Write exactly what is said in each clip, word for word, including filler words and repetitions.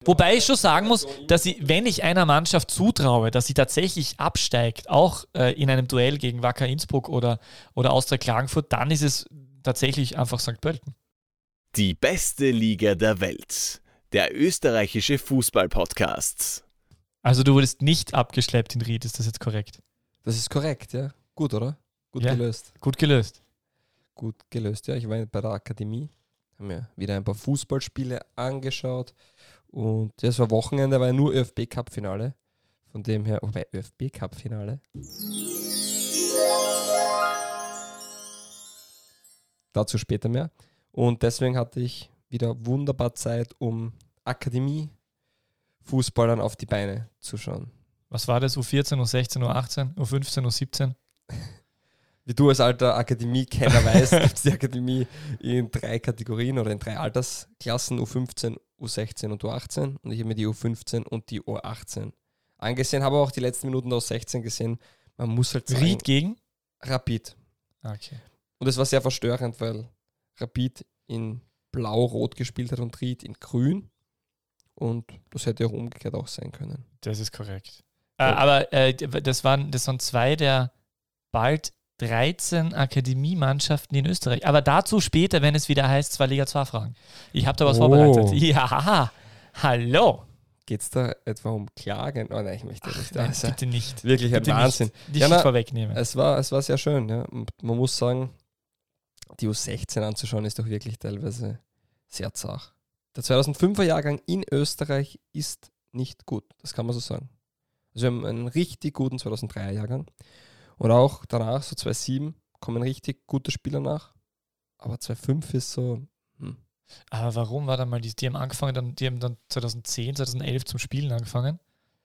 Wobei ich schon sagen muss, dass ich, wenn ich einer Mannschaft zutraue, dass sie tatsächlich absteigt, auch äh, in einem Duell gegen Wacker Innsbruck oder, oder Austria Klagenfurt, dann ist es tatsächlich einfach Sankt Pölten. Die beste Liga der Welt. Der österreichische Fußball-Podcast. Also du wurdest nicht abgeschleppt in Ried, ist das jetzt korrekt? Das ist korrekt, ja. Gut, oder? Gut Ja. gelöst. Gut gelöst. Gut gelöst, ja. Ich war bei der Akademie, haben mir wieder ein paar Fußballspiele angeschaut und das war Wochenende, war ja nur ÖFB-Cup-Finale. Von dem her, wobei ÖFB-Cup-Finale. Dazu später mehr. Und deswegen hatte ich wieder wunderbar Zeit, um Akademie-Fußballern auf die Beine zu schauen. Was war das? U vierzehn, U sechzehn, U achtzehn, U fünfzehn, U siebzehn? Wie du als alter Akademie-Kenner weißt, gibt es die Akademie in drei Kategorien oder in drei Altersklassen, U fünfzehn, U sechzehn und U achtzehn. Und ich habe mir die U fünfzehn und die U achtzehn angesehen, habe auch die letzten Minuten der U sechzehn gesehen. Man muss halt sagen, Ried gegen? Rapid. Okay. Und es war sehr verstörend, weil Rapid in blau-rot gespielt hat und Ried in grün. Und das hätte auch umgekehrt auch sein können. Das ist korrekt. Äh, aber äh, das, waren, das waren zwei der bald dreizehn Akademiemannschaften in Österreich. Aber dazu später, wenn es wieder heißt, zwei Liga zwei Fragen. Ich habe da was Oh. vorbereitet. Ja, hallo. Geht es da etwa um Klagen? Oh nein, ich möchte nicht. Nein, Also, bitte nicht. wirklich ein Bitte Wahnsinn. Nicht, nicht, Ja, na, vorwegnehmen. Es war, es war sehr schön. Ja. Und man muss sagen, die U sechzehn anzuschauen ist doch wirklich teilweise sehr zart. Der zweitausendfünfer Jahrgang in Österreich ist nicht gut. Das kann man so sagen. Also wir haben einen richtig guten zweitausenddreier Jahrgang. Und auch danach, so zweitausendsieben, kommen richtig gute Spieler nach. Aber zweitausendfünf ist so... Hm. Aber warum war dann mal die, die haben angefangen, dann, die haben dann zweitausendzehn, zweitausendelf zum Spielen angefangen.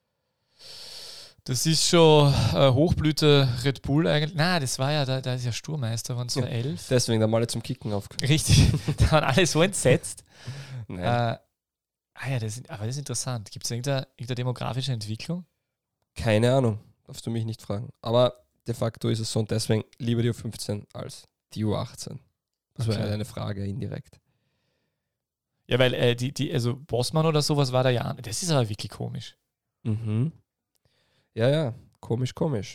Das ist schon äh, Hochblüte Red Bull eigentlich. Nein, das war ja, da, da ist ja Sturmeister, waren zweitausendelf. Deswegen da mal zum Kicken aufgehört. Richtig, da waren alle so entsetzt. Nein. Äh, ah ja, das, aber das ist interessant. Gibt es irgendeine, irgendeine demografische Entwicklung? Keine Ahnung, darfst du mich nicht fragen. Aber de facto ist es so und deswegen lieber die U fünfzehn als die U achtzehn. Das Okay. war ja eine Frage indirekt. Ja, weil äh, die, die, also Bossmann oder sowas war da ja. Das ist aber wirklich komisch. Mhm. Ja, ja, komisch, komisch.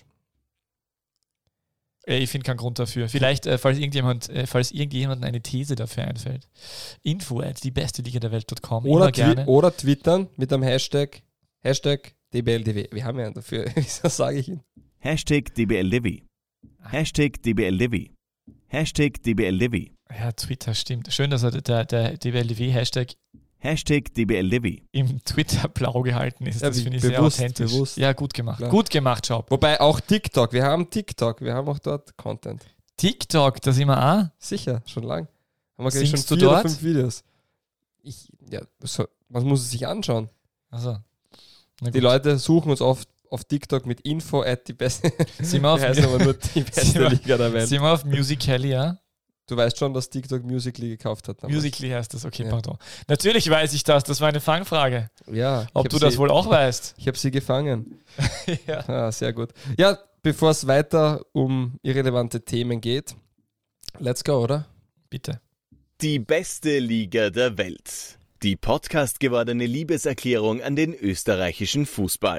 Äh, ich finde keinen Grund dafür. Vielleicht, äh, falls irgendjemand, äh, falls irgendjemandem eine These dafür einfällt. Info at die beste Liga der Welt Punkt com. Oder, Immer gerne. twi- oder twittern mit dem Hashtag, Hashtag D B L D W. Wir haben ja einen dafür. Wieso sage ich ihn? Hashtag D B L D W. Hashtag D B L D W. Hashtag D B L D W. Ja, Twitter, stimmt. Schön, dass er der, der D W L D W-Hashtag Hashtag D B L D W. im Twitter blau gehalten ist. Ja, Das wie- finde ich bewusst, sehr authentisch. bewusst. Ja, gut gemacht. Klar. Gut gemacht, Schaub. Wobei auch TikTok. Wir haben TikTok. Wir haben auch dort Content. TikTok, da sind wir auch. Sicher, schon lang. Haben wir gleich schon Singst du vier oder dort? fünf Videos. Ich, ja, so, man muss es sich anschauen. Also, na Die gut. Leute suchen uns oft auf TikTok mit Info at die beste. Sind wir auf, Die heißt aber nur die Sind beste wir- Liga der Welt. sind wir auf Musical.ly, ja? Du weißt schon, dass TikTok Musical.ly gekauft hat. damals. Musical.ly heißt das, okay, Ja. pardon. Natürlich weiß ich das, das war eine Fangfrage. Ja. ich Ob hab du das sie, wohl auch weißt. Ich habe sie gefangen. Ja. Ah, sehr gut. Ja, bevor es weiter um irrelevante Themen geht, let's go, oder? Bitte. Die beste Liga der Welt. Die Podcast gewordene Liebeserklärung an den österreichischen Fußball.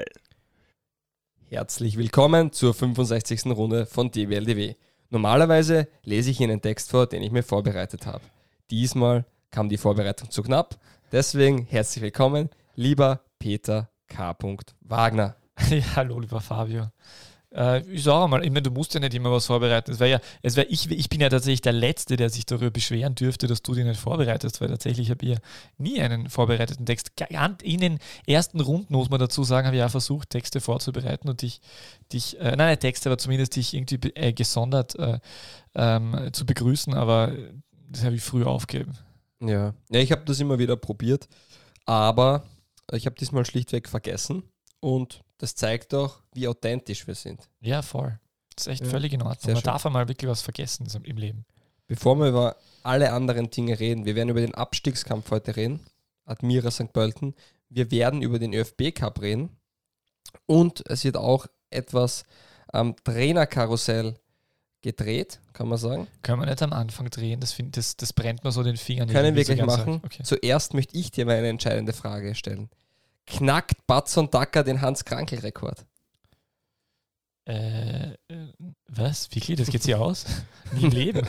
Herzlich willkommen zur fünfundsechzigsten Runde von D W L D W. Normalerweise lese ich Ihnen einen Text vor, den ich mir vorbereitet habe. Diesmal kam die Vorbereitung zu knapp. Deswegen herzlich willkommen, lieber Peter K. Wagner. Ja, hallo, lieber Fabio. Äh, ich sage mal, ich meine, du musst ja nicht immer was vorbereiten. Es wäre ja, es wär, ich, ich bin ja tatsächlich der Letzte, der sich darüber beschweren dürfte, dass du dich nicht vorbereitest, weil tatsächlich habe ich ja nie einen vorbereiteten Text. In den ersten Runden, muss man dazu sagen, habe ich auch versucht, Texte vorzubereiten und dich, dich äh, nein, nicht Texte, aber zumindest dich irgendwie äh, gesondert äh, ähm, zu begrüßen, aber das habe ich früh aufgegeben. Ja, ja ich habe das immer wieder probiert, aber ich habe diesmal schlichtweg vergessen und das zeigt auch, wie authentisch wir sind. Ja, voll. Das ist echt Ja, völlig in Ordnung. sehr Man schön. darf einmal wirklich was vergessen im Leben. Bevor wir über alle anderen Dinge reden, wir werden über den Abstiegskampf heute reden, Admira Sankt Pölten, wir werden über den ÖFB-Cup reden und es wird auch etwas am Trainerkarussell gedreht, kann man sagen. Können wir nicht am Anfang drehen? Das, find, das, das brennt mir so den Fingern. Können wir so gleich ganz machen. Okay. Zuerst möchte ich dir mal eine entscheidende Frage stellen. Knackt Batson Dacker den Hans-Krankl-Rekord? Äh, was? Wirklich? Das geht sich aus? Nie im Leben.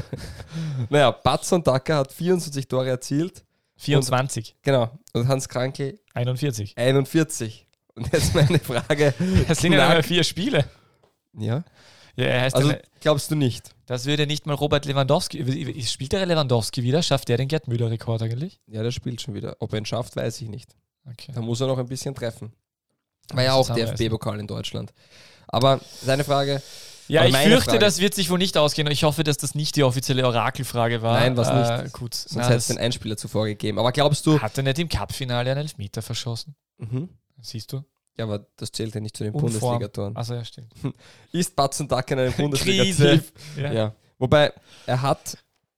Naja, Batson Dacker hat vierundzwanzig Tore erzielt. vierundzwanzig. Und, genau. Und Hans Krankl einundvierzig. einundvierzig. Und jetzt meine Frage. Das sind ja nur vier Spiele. Ja. Ja, er heißt also dann, glaubst du nicht? das würde nicht mal Robert Lewandowski. Spielt der Lewandowski wieder? Schafft der den Gerd Müller-Rekord eigentlich? Ja, der spielt schon wieder. Ob er ihn schafft, weiß ich nicht. Okay. Da muss er noch ein bisschen treffen. War Das ja auch ist D F B-Pokal in Deutschland. Aber seine Frage. Ja, ich fürchte, Frage, das wird sich wohl nicht ausgehen. Ich hoffe, dass das nicht die offizielle Orakelfrage war. Nein, was äh, nicht. Gut. Sonst hätte es den Einspieler zuvor gegeben. Aber glaubst du. Hat er nicht im Cup-Finale einen Elfmeter verschossen? Mhm. Siehst du? Ja, aber das zählt ja nicht zu den Unform. Bundesliga-Toren. Also ja, stimmt. Ist Batson Dacker in einem Krise. Bundesliga-Tief? Ja. Ja. Wobei, er hat,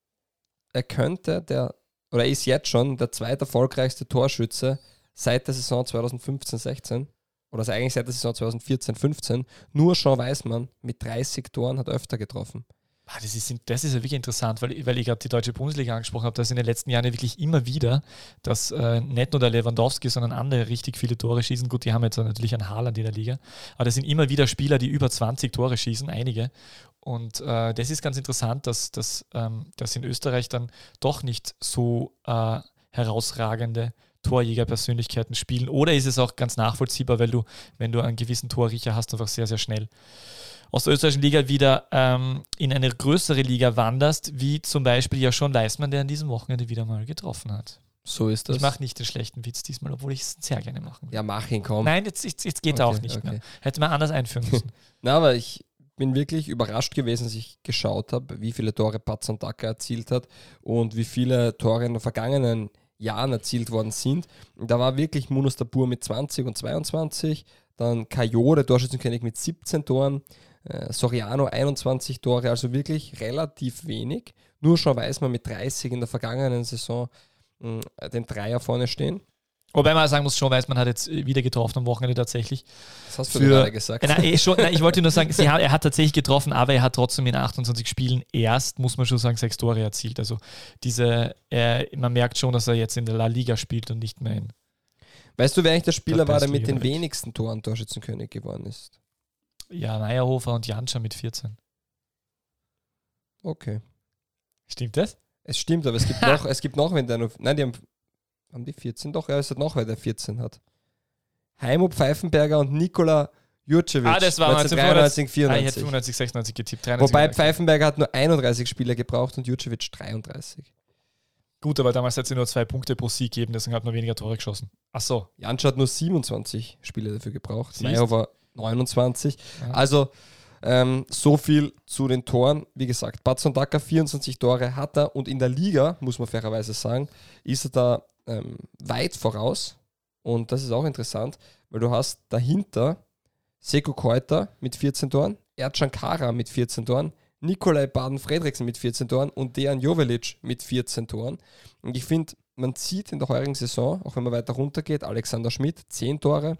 er könnte, der, oder er ist jetzt schon der zweiterfolgreichste Torschütze seit der Saison zweitausendfünfzehn sechzehn. Oder also eigentlich seit der Saison zweitausendvierzehn fünfzehn. Nur Jean Weissmann mit dreißig Toren hat öfter getroffen. Ah, Das ist, das ist ja wirklich interessant, weil, weil ich gerade die deutsche Bundesliga angesprochen habe, dass in den letzten Jahren ja wirklich immer wieder, dass äh, nicht nur der Lewandowski, sondern andere richtig viele Tore schießen. Gut, die haben jetzt natürlich einen Haaland in der Liga, aber das sind immer wieder Spieler, die über zwanzig Tore schießen, einige. Und äh, das ist ganz interessant, dass, dass, ähm, dass in Österreich dann doch nicht so äh, herausragende Torjägerpersönlichkeiten spielen. Oder ist es auch ganz nachvollziehbar, weil du, wenn du einen gewissen Torriecher hast, einfach sehr, sehr schnell aus der österreichischen Liga wieder ähm, in eine größere Liga wanderst, wie zum Beispiel ja schon Weissmann, der an diesem Wochenende wieder mal getroffen hat. So ist das. Ich mache nicht den schlechten Witz diesmal, obwohl ich es sehr gerne machen würde. Ja, mach ihn, komm. Nein, jetzt, jetzt, jetzt geht er Okay, auch nicht okay. mehr. Hätte man anders einführen müssen. Na, aber ich bin wirklich überrascht gewesen, als ich geschaut habe, wie viele Tore Batson Dacker erzielt hat und wie viele Tore in den vergangenen Jahren erzielt worden sind. Und da war wirklich Munas Dabbur mit zwanzig und zweiundzwanzig, dann Caio, der Torschützenkönig, mit siebzehn Toren, äh, Soriano einundzwanzig Tore, also wirklich relativ wenig. Nur schon Weissmann mit dreißig in der vergangenen Saison mh, den Dreier vorne stehen. Wobei man sagen muss, schon Weissmann hat jetzt wieder getroffen am Wochenende tatsächlich. Das hast du Für- gerade gesagt. Äh, Nein, eh schon, nein, ich wollte nur sagen, sie hat, er hat tatsächlich getroffen, aber er hat trotzdem in achtundzwanzig Spielen erst, muss man schon sagen, sechs Tore erzielt. Also diese, äh, man merkt schon, dass er jetzt in der La Liga spielt und nicht mehr in. Weißt du, wer eigentlich der Spieler Der war, der mit Beste den Liga. wenigsten Toren Torschützenkönig geworden ist? Ja, Meyerhofer und Janscha mit vierzehn. Okay. Stimmt das? Es stimmt, aber es gibt noch, es gibt noch, wenn der noch. Nein, die haben. Haben die vierzehn? Doch, ja, es hat noch, weil der vierzehn hat. Heimo Pfeifenberger und Nikola Jurcevic. Ah, das war neunzehnhundertdreiundneunzig, Ah, ich hätte vierundneunzig. fünfundneunzig, sechsundneunzig getippt. dreiundneunzig Wobei gesagt. Pfeifenberger hat nur einunddreißig Spiele gebraucht und Jurcevic dreiunddreißig. Gut, aber damals hat sie nur zwei Punkte pro Sieg gegeben, deswegen hat man weniger Tore geschossen. Ach so. Jansch hat nur siebenundzwanzig Spiele dafür gebraucht. Siehst. Meyerhofer neunundzwanzig. Ja. Also ähm, so viel zu den Toren. Wie gesagt, Batson Dacker vierundzwanzig Tore hat er und in der Liga, muss man fairerweise sagen, ist er da ähm, weit voraus. Und das ist auch interessant, weil du hast dahinter Seko Keuter mit vierzehn Toren, Erdcan Kara mit vierzehn Toren, Nikolai Baden-Fredriksen mit vierzehn Toren und Dejan Jovelic mit vierzehn Toren. Und ich finde, man sieht in der heurigen Saison, auch wenn man weiter runter geht, Alexander Schmidt zehn Tore,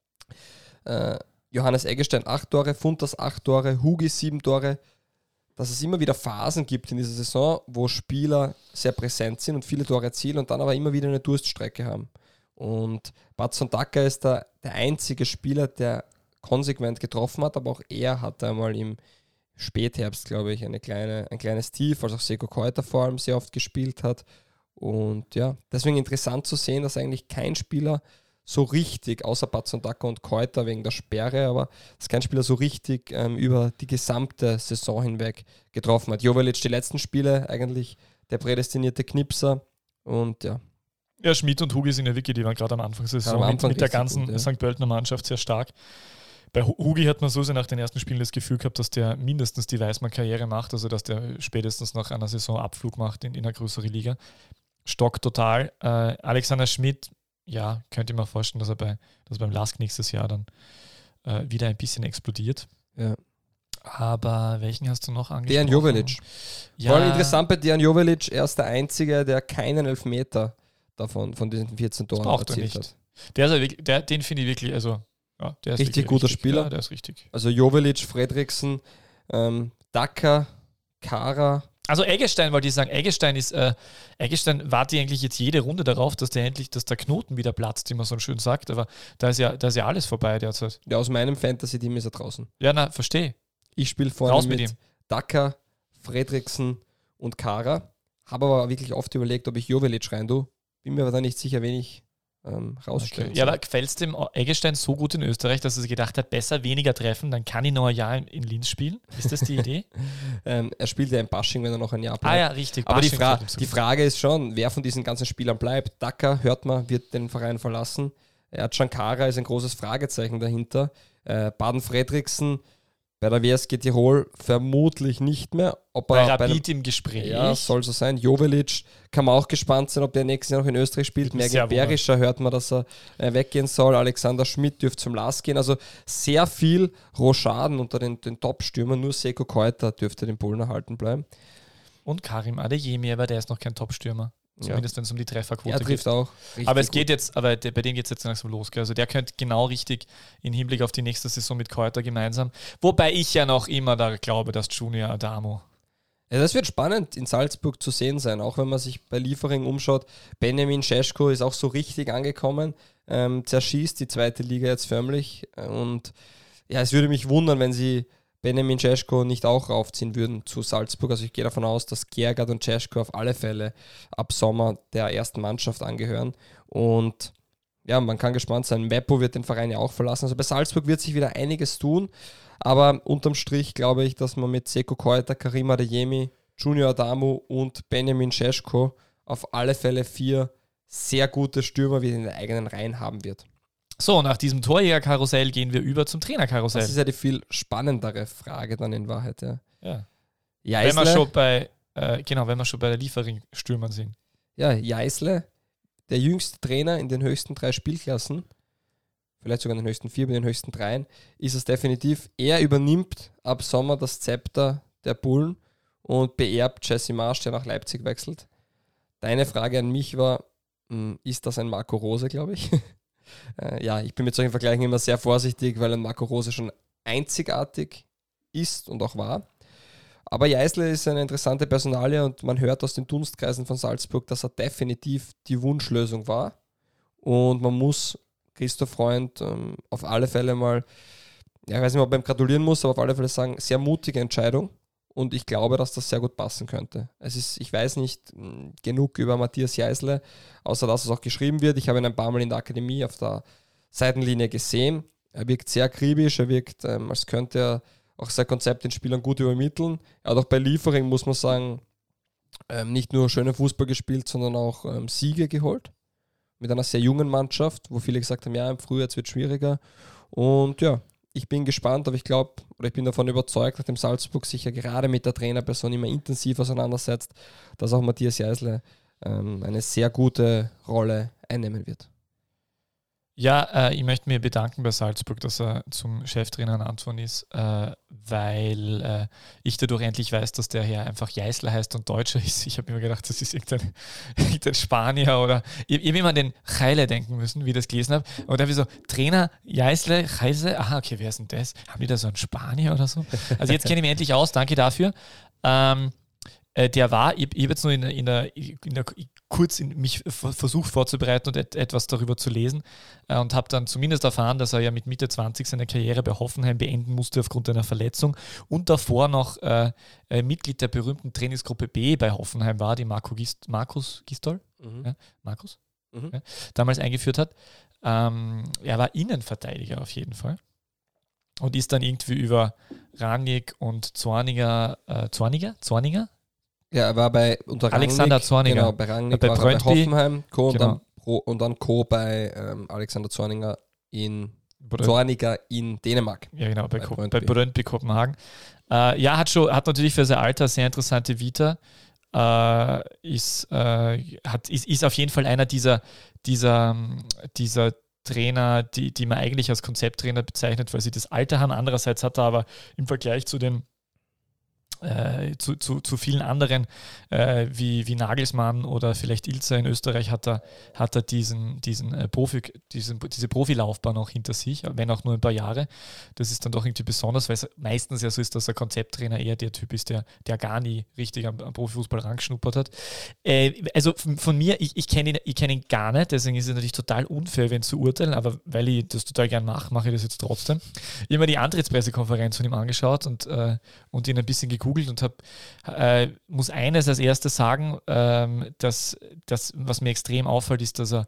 äh, Johannes Eggestein acht Tore, Funtas acht Tore, Hugi sieben Tore, dass es immer wieder Phasen gibt in dieser Saison, wo Spieler sehr präsent sind und viele Tore erzielen und dann aber immer wieder eine Durststrecke haben. Und Batson Dacker ist da der einzige Spieler, der konsequent getroffen hat, aber auch er hatte einmal im Spätherbst, glaube ich, eine kleine, ein kleines Tief, als auch Seko Keuter vor allem sehr oft gespielt hat. Und ja, deswegen interessant zu sehen, dass eigentlich kein Spieler so richtig, außer Batson Dacker und Keuter wegen der Sperre, aber dass kein Spieler so richtig ähm, über die gesamte Saison hinweg getroffen hat. Jovelic die letzten Spiele eigentlich der prädestinierte Knipser und ja. Ja, Schmidt und Hugi sind ja wirklich, die waren gerade am Anfang der Saison Ja, am Anfang mit, mit der richtig ganzen gut, ja. Sankt Pöltener Mannschaft sehr stark. Bei Hu- Hugi hat man so sehr nach den ersten Spielen das Gefühl gehabt, dass der mindestens die Weißmann-Karriere macht, also dass der spätestens nach einer Saison Abflug macht in, in eine größere Liga. Stock total. Äh, Alexander Schmidt, ja, könnte ich mir vorstellen, dass er bei, dass er beim Lask nächstes Jahr dann äh, wieder ein bisschen explodiert. Ja. Aber welchen hast du noch angesprochen? Dejan Jovelic. Ja, Vor allem interessant bei Dejan Jovelic, er ist der Einzige, der keinen Elfmeter davon, von diesen vierzehn Toren braucht er erzielt nicht. hat. Der ist ja wirklich, der, den finde ich wirklich, also ja, der ist Richtig wirklich guter richtig. Spieler. Ja, der ist richtig. Also Jovelic, Fredriksen, ähm, Dacker, Kara. Also Eggestein wollte ich sagen, Eggestein ist, äh, Eggestein warte eigentlich jetzt jede Runde darauf, dass der endlich, dass der Knoten wieder platzt, wie man so schön sagt, aber da ist ja, da ist ja alles vorbei derzeit. Ja, aus meinem Fantasy-Team ist er draußen. Ja, na, verstehe. Ich spiele vorne Raus mit, mit ihm. Dacker, Fredriksen und Kara. Habe aber wirklich oft überlegt, ob ich Joveljic rein tue. Bin mir aber da nicht sicher, wen ich ähm, rausstellen Okay. Ja, aber gefällt es dem Eggestein so gut in Österreich, dass er sich gedacht hat, besser weniger treffen, dann kann ich noch ein Jahr in, in Linz spielen? Ist das die Idee? ähm, er spielt ja in Bashing, wenn er noch ein Jahr bleibt. Ah ja, richtig. Aber die, Bashing Fra- gefällt ihm so die gut. Frage ist schon, wer von diesen ganzen Spielern bleibt. Dacker, hört man, wird den Verein verlassen. Er hat Shankara, ist ein großes Fragezeichen dahinter. Äh, Baden-Fredriksen bei der W S G Tirol vermutlich nicht mehr. Ob Bei er Rapid bei im Gespräch. der, ja, soll so sein. Joveljic kann man auch gespannt sein, ob der nächstes Jahr noch in Österreich spielt. Würde mich sehr Mergin Berischer hört man, dass er äh, weggehen soll. Alexander Schmidt dürfte zum Last gehen. Also sehr viel Rochaden unter den, den Top-Stürmern. Nur Seko Keuter dürfte den Bullen erhalten bleiben. Und Karim Adeyemi, aber der ist noch kein Top-Stürmer. Zumindest wenn es um die Trefferquote Er trifft geht. auch. richtig Aber es gut. geht jetzt, aber der, bei dem geht es jetzt langsam los. Gell? Also der könnte genau richtig in Hinblick auf die nächste Saison mit Keuter gemeinsam. Wobei ich ja noch immer da glaube, dass Junior Adamo. Ja, das wird spannend in Salzburg zu sehen sein, auch wenn man sich bei Liefering umschaut. Benjamin Šeško ist auch so richtig angekommen, ähm, zerschießt die zweite Liga jetzt förmlich. Und ja, es würde mich wundern, wenn sie Benjamin Šeško nicht auch raufziehen würden zu Salzburg. Also ich gehe davon aus, dass Gergard und Šeško auf alle Fälle ab Sommer der ersten Mannschaft angehören. Und ja, man kann gespannt sein. Meppo wird den Verein ja auch verlassen. Also bei Salzburg wird sich wieder einiges tun. Aber unterm Strich glaube ich, dass man mit Seko Keuter, Karim Adeyemi, Junior Adamo und Benjamin Šeško auf alle Fälle vier sehr gute Stürmer wieder in den eigenen Reihen haben wird. So, nach diesem Torjägerkarussell gehen wir über zum Trainerkarussell. Das ist ja die viel spannendere Frage dann in Wahrheit. Ja. Ja. Jeißle, Wenn wir schon bei, äh, genau, wenn wir schon bei der Liefering-Stürmern sind. ja, Jeißle, der jüngste Trainer in den höchsten drei Spielklassen, vielleicht sogar in den höchsten vier, bei den höchsten dreien, ist es definitiv. Er übernimmt ab Sommer das Zepter der Bullen und beerbt Jesse Marsch, der nach Leipzig wechselt. Deine Frage an mich war, mh, ist das ein Marco Rose, glaube ich? äh, ja, ich bin mit solchen Vergleichen immer sehr vorsichtig, weil ein Marco Rose schon einzigartig ist und auch war. Aber Jeißle ist eine interessante Personalie und man hört aus den Dunstkreisen von Salzburg, dass er definitiv die Wunschlösung war. Und man muss Christoph Freund ähm, auf alle Fälle mal, ja, ich weiß nicht, ob man ihm gratulieren muss, aber auf alle Fälle sagen, sehr mutige Entscheidung. Und ich glaube, dass das sehr gut passen könnte. Es ist, ich weiß nicht mh, genug über Matthias Jeißle, außer dass es auch geschrieben wird. Ich habe ihn ein paar Mal in der Akademie auf der Seitenlinie gesehen. Er wirkt sehr akribisch, er wirkt, ähm, als könnte er auch sein Konzept den Spielern gut übermitteln. Er hat auch bei Liefering, muss man sagen, ähm, nicht nur schönen Fußball gespielt, sondern auch ähm, Siege geholt. Mit einer sehr jungen Mannschaft, wo viele gesagt haben, ja, im Frühjahr wird es schwieriger. Und ja, ich bin gespannt, aber ich glaube, oder ich bin davon überzeugt, nachdem Salzburg sich ja gerade mit der Trainerperson immer intensiv auseinandersetzt, dass auch Matthias Jeißle ähm, eine sehr gute Rolle einnehmen wird. Ja, äh, ich möchte mir bedanken bei Salzburg, dass er zum Cheftrainer ernannt worden ist, äh, weil äh, ich dadurch endlich weiß, dass der Herr einfach Jeißler heißt und Deutscher ist. Ich habe mir gedacht, das ist irgendein, irgendein Spanier oder ich, ich habe immer an den Cheile denken müssen, wie ich das gelesen habe. Und da habe ich so, Trainer Jeißle, Cheise, aha, okay, wer ist denn das? Haben die da so einen Spanier oder so? Also jetzt kenne ich mich endlich aus, danke dafür. Ähm, äh, der war, ich, ich habe jetzt nur in, in, der, in der kurz in mich versucht vorzubereiten und et, etwas darüber zu lesen äh, und habe dann zumindest erfahren, dass er ja mit Mitte zwanzig seine Karriere bei Hoffenheim beenden musste aufgrund einer Verletzung und davor noch äh, äh, Mitglied der berühmten Trainingsgruppe B bei Hoffenheim war, die Marco Gist, Markus Gistol, Mhm. ja, Markus, Mhm. ja, damals eingeführt hat. Ähm, er war Innenverteidiger auf jeden Fall und ist dann irgendwie über Rangnick und Zorniger, äh, Zorniger, Zorniger? Ja, er war bei unter Alexander Rangnick, Zorniger. Genau, bei Rangnick Bei war er bei Brøndby. Hoffenheim, Co. Genau. und, dann Pro, und dann Co. bei ähm, Alexander Zorniger in Oder- Zorniger in Dänemark. Ja, genau, bei, Bei Ko- Brøndby. bei Brøndby Kopenhagen. Äh, ja, hat schon, hat natürlich für sein Alter sehr interessante Vita. Äh, ist, äh, hat, ist, ist auf jeden Fall einer dieser, dieser, dieser Trainer, die, die man eigentlich als Konzepttrainer bezeichnet, weil sie das Alter haben. Andererseits hat er aber im Vergleich zu den Äh, zu, zu, zu vielen anderen, äh, wie, wie Nagelsmann oder vielleicht Ilzer in Österreich, hat er, hat er diesen, diesen, äh, Profi, diesen, diese Profilaufbahn auch hinter sich, wenn auch nur ein paar Jahre. Das ist dann doch irgendwie besonders, weil es meistens ja so ist, dass ein Konzepttrainer eher der Typ ist, der, der gar nie richtig am, am Profifußball rangeschnuppert hat. Äh, also von, von mir, ich, ich kenne ihn, ich kenn ihn gar nicht, deswegen ist es natürlich total unfair, wenn zu urteilen, aber weil ich das total gern mache, mache ich das jetzt trotzdem. Ich habe mir die Antrittspressekonferenz von ihm angeschaut und, äh, und ihn ein bisschen geguckt und hab, äh, muss eines als erstes sagen, ähm, dass das, was mir extrem auffällt, ist, dass er,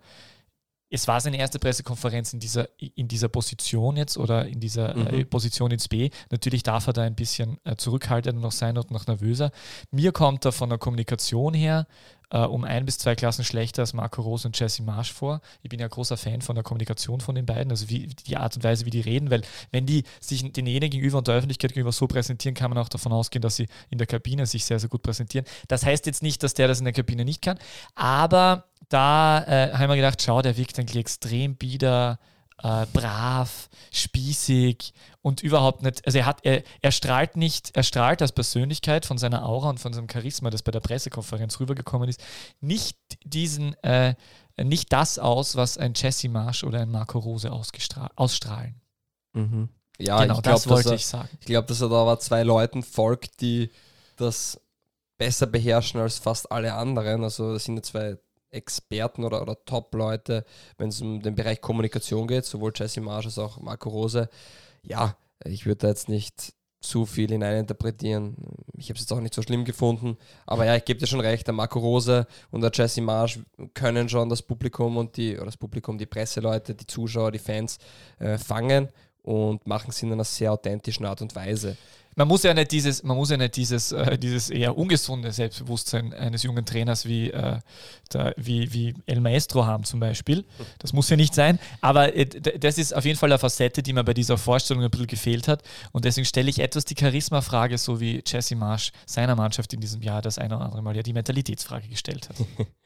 es war seine erste Pressekonferenz in dieser, in dieser Position jetzt oder in dieser mhm. äh, Position ins B. Natürlich darf er da ein bisschen äh, zurückhaltender noch sein und noch nervöser. Mir kommt er von der Kommunikation her äh, um ein bis zwei Klassen schlechter als Marco Rose und Jesse Marsch vor. Ich bin ja großer Fan von der Kommunikation von den beiden, also wie die Art und Weise, wie die reden, weil wenn die sich denjenigen gegenüber und der Öffentlichkeit gegenüber so präsentieren, kann man auch davon ausgehen, dass sie in der Kabine sich sehr, sehr gut präsentieren. Das heißt jetzt nicht, dass der das in der Kabine nicht kann, aber da äh, haben wir gedacht, schau, der wirkt eigentlich extrem bieder, äh, brav, spießig und überhaupt nicht, also er hat, er, er strahlt nicht, er strahlt als Persönlichkeit von seiner Aura und von seinem Charisma, das bei der Pressekonferenz rübergekommen ist, nicht diesen, äh, nicht das aus, was ein Jesse Marsch oder ein Marco Rose ausstrahlen. Mhm. Ja, genau, ich glaub, das wollte er, ich sagen. Ich glaube, dass er da aber zwei Leuten folgt, die das besser beherrschen als fast alle anderen. Also das sind ja zwei Experten oder, oder Top-Leute, wenn es um den Bereich Kommunikation geht, sowohl Jesse Marsch als auch Marco Rose. Ja, ich würde da jetzt nicht zu viel hineininterpretieren. Ich habe es jetzt auch nicht so schlimm gefunden, aber ja, ich gebe dir schon recht, der Marco Rose und der Jesse Marsch können schon das Publikum und die, oder das Publikum, die Presseleute, die Zuschauer, die Fans äh, fangen und machen es in einer sehr authentischen Art und Weise. Man muss ja nicht dieses, man muss ja nicht dieses, äh, dieses eher ungesunde Selbstbewusstsein eines jungen Trainers wie, äh, der, wie, wie El Maestro haben zum Beispiel. Das muss ja nicht sein, aber äh, das ist auf jeden Fall eine Facette, die mir bei dieser Vorstellung ein bisschen gefehlt hat und deswegen stelle ich etwas die Charisma-Frage, so wie Jesse Marsch seiner Mannschaft in diesem Jahr das eine oder andere Mal ja die Mentalitätsfrage gestellt hat.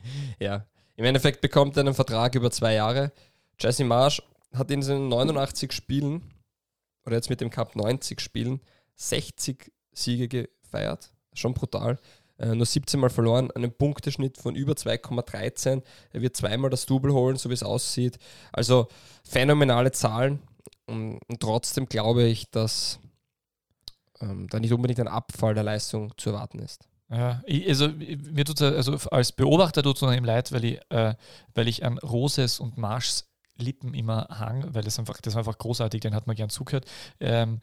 Ja, im Endeffekt bekommt er einen Vertrag über zwei Jahre. Jesse Marsch hat in seinen neunundachtzig Spielen oder jetzt mit dem Cup neunzig Spielen sechzig Siege gefeiert, schon brutal, äh, nur siebzehn Mal verloren, einen Punkteschnitt von über zwei Komma dreizehn, er wird zweimal das Double holen, so wie es aussieht, also phänomenale Zahlen und, und trotzdem glaube ich, dass ähm, da nicht unbedingt ein Abfall der Leistung zu erwarten ist. Ja, ich, also mir tut also als Beobachter tut es noch eben leid, weil ich, äh, weil ich an Roses und Marschs Lippen immer hang, weil das einfach, das war einfach großartig, den hat man gern zugehört. Ähm,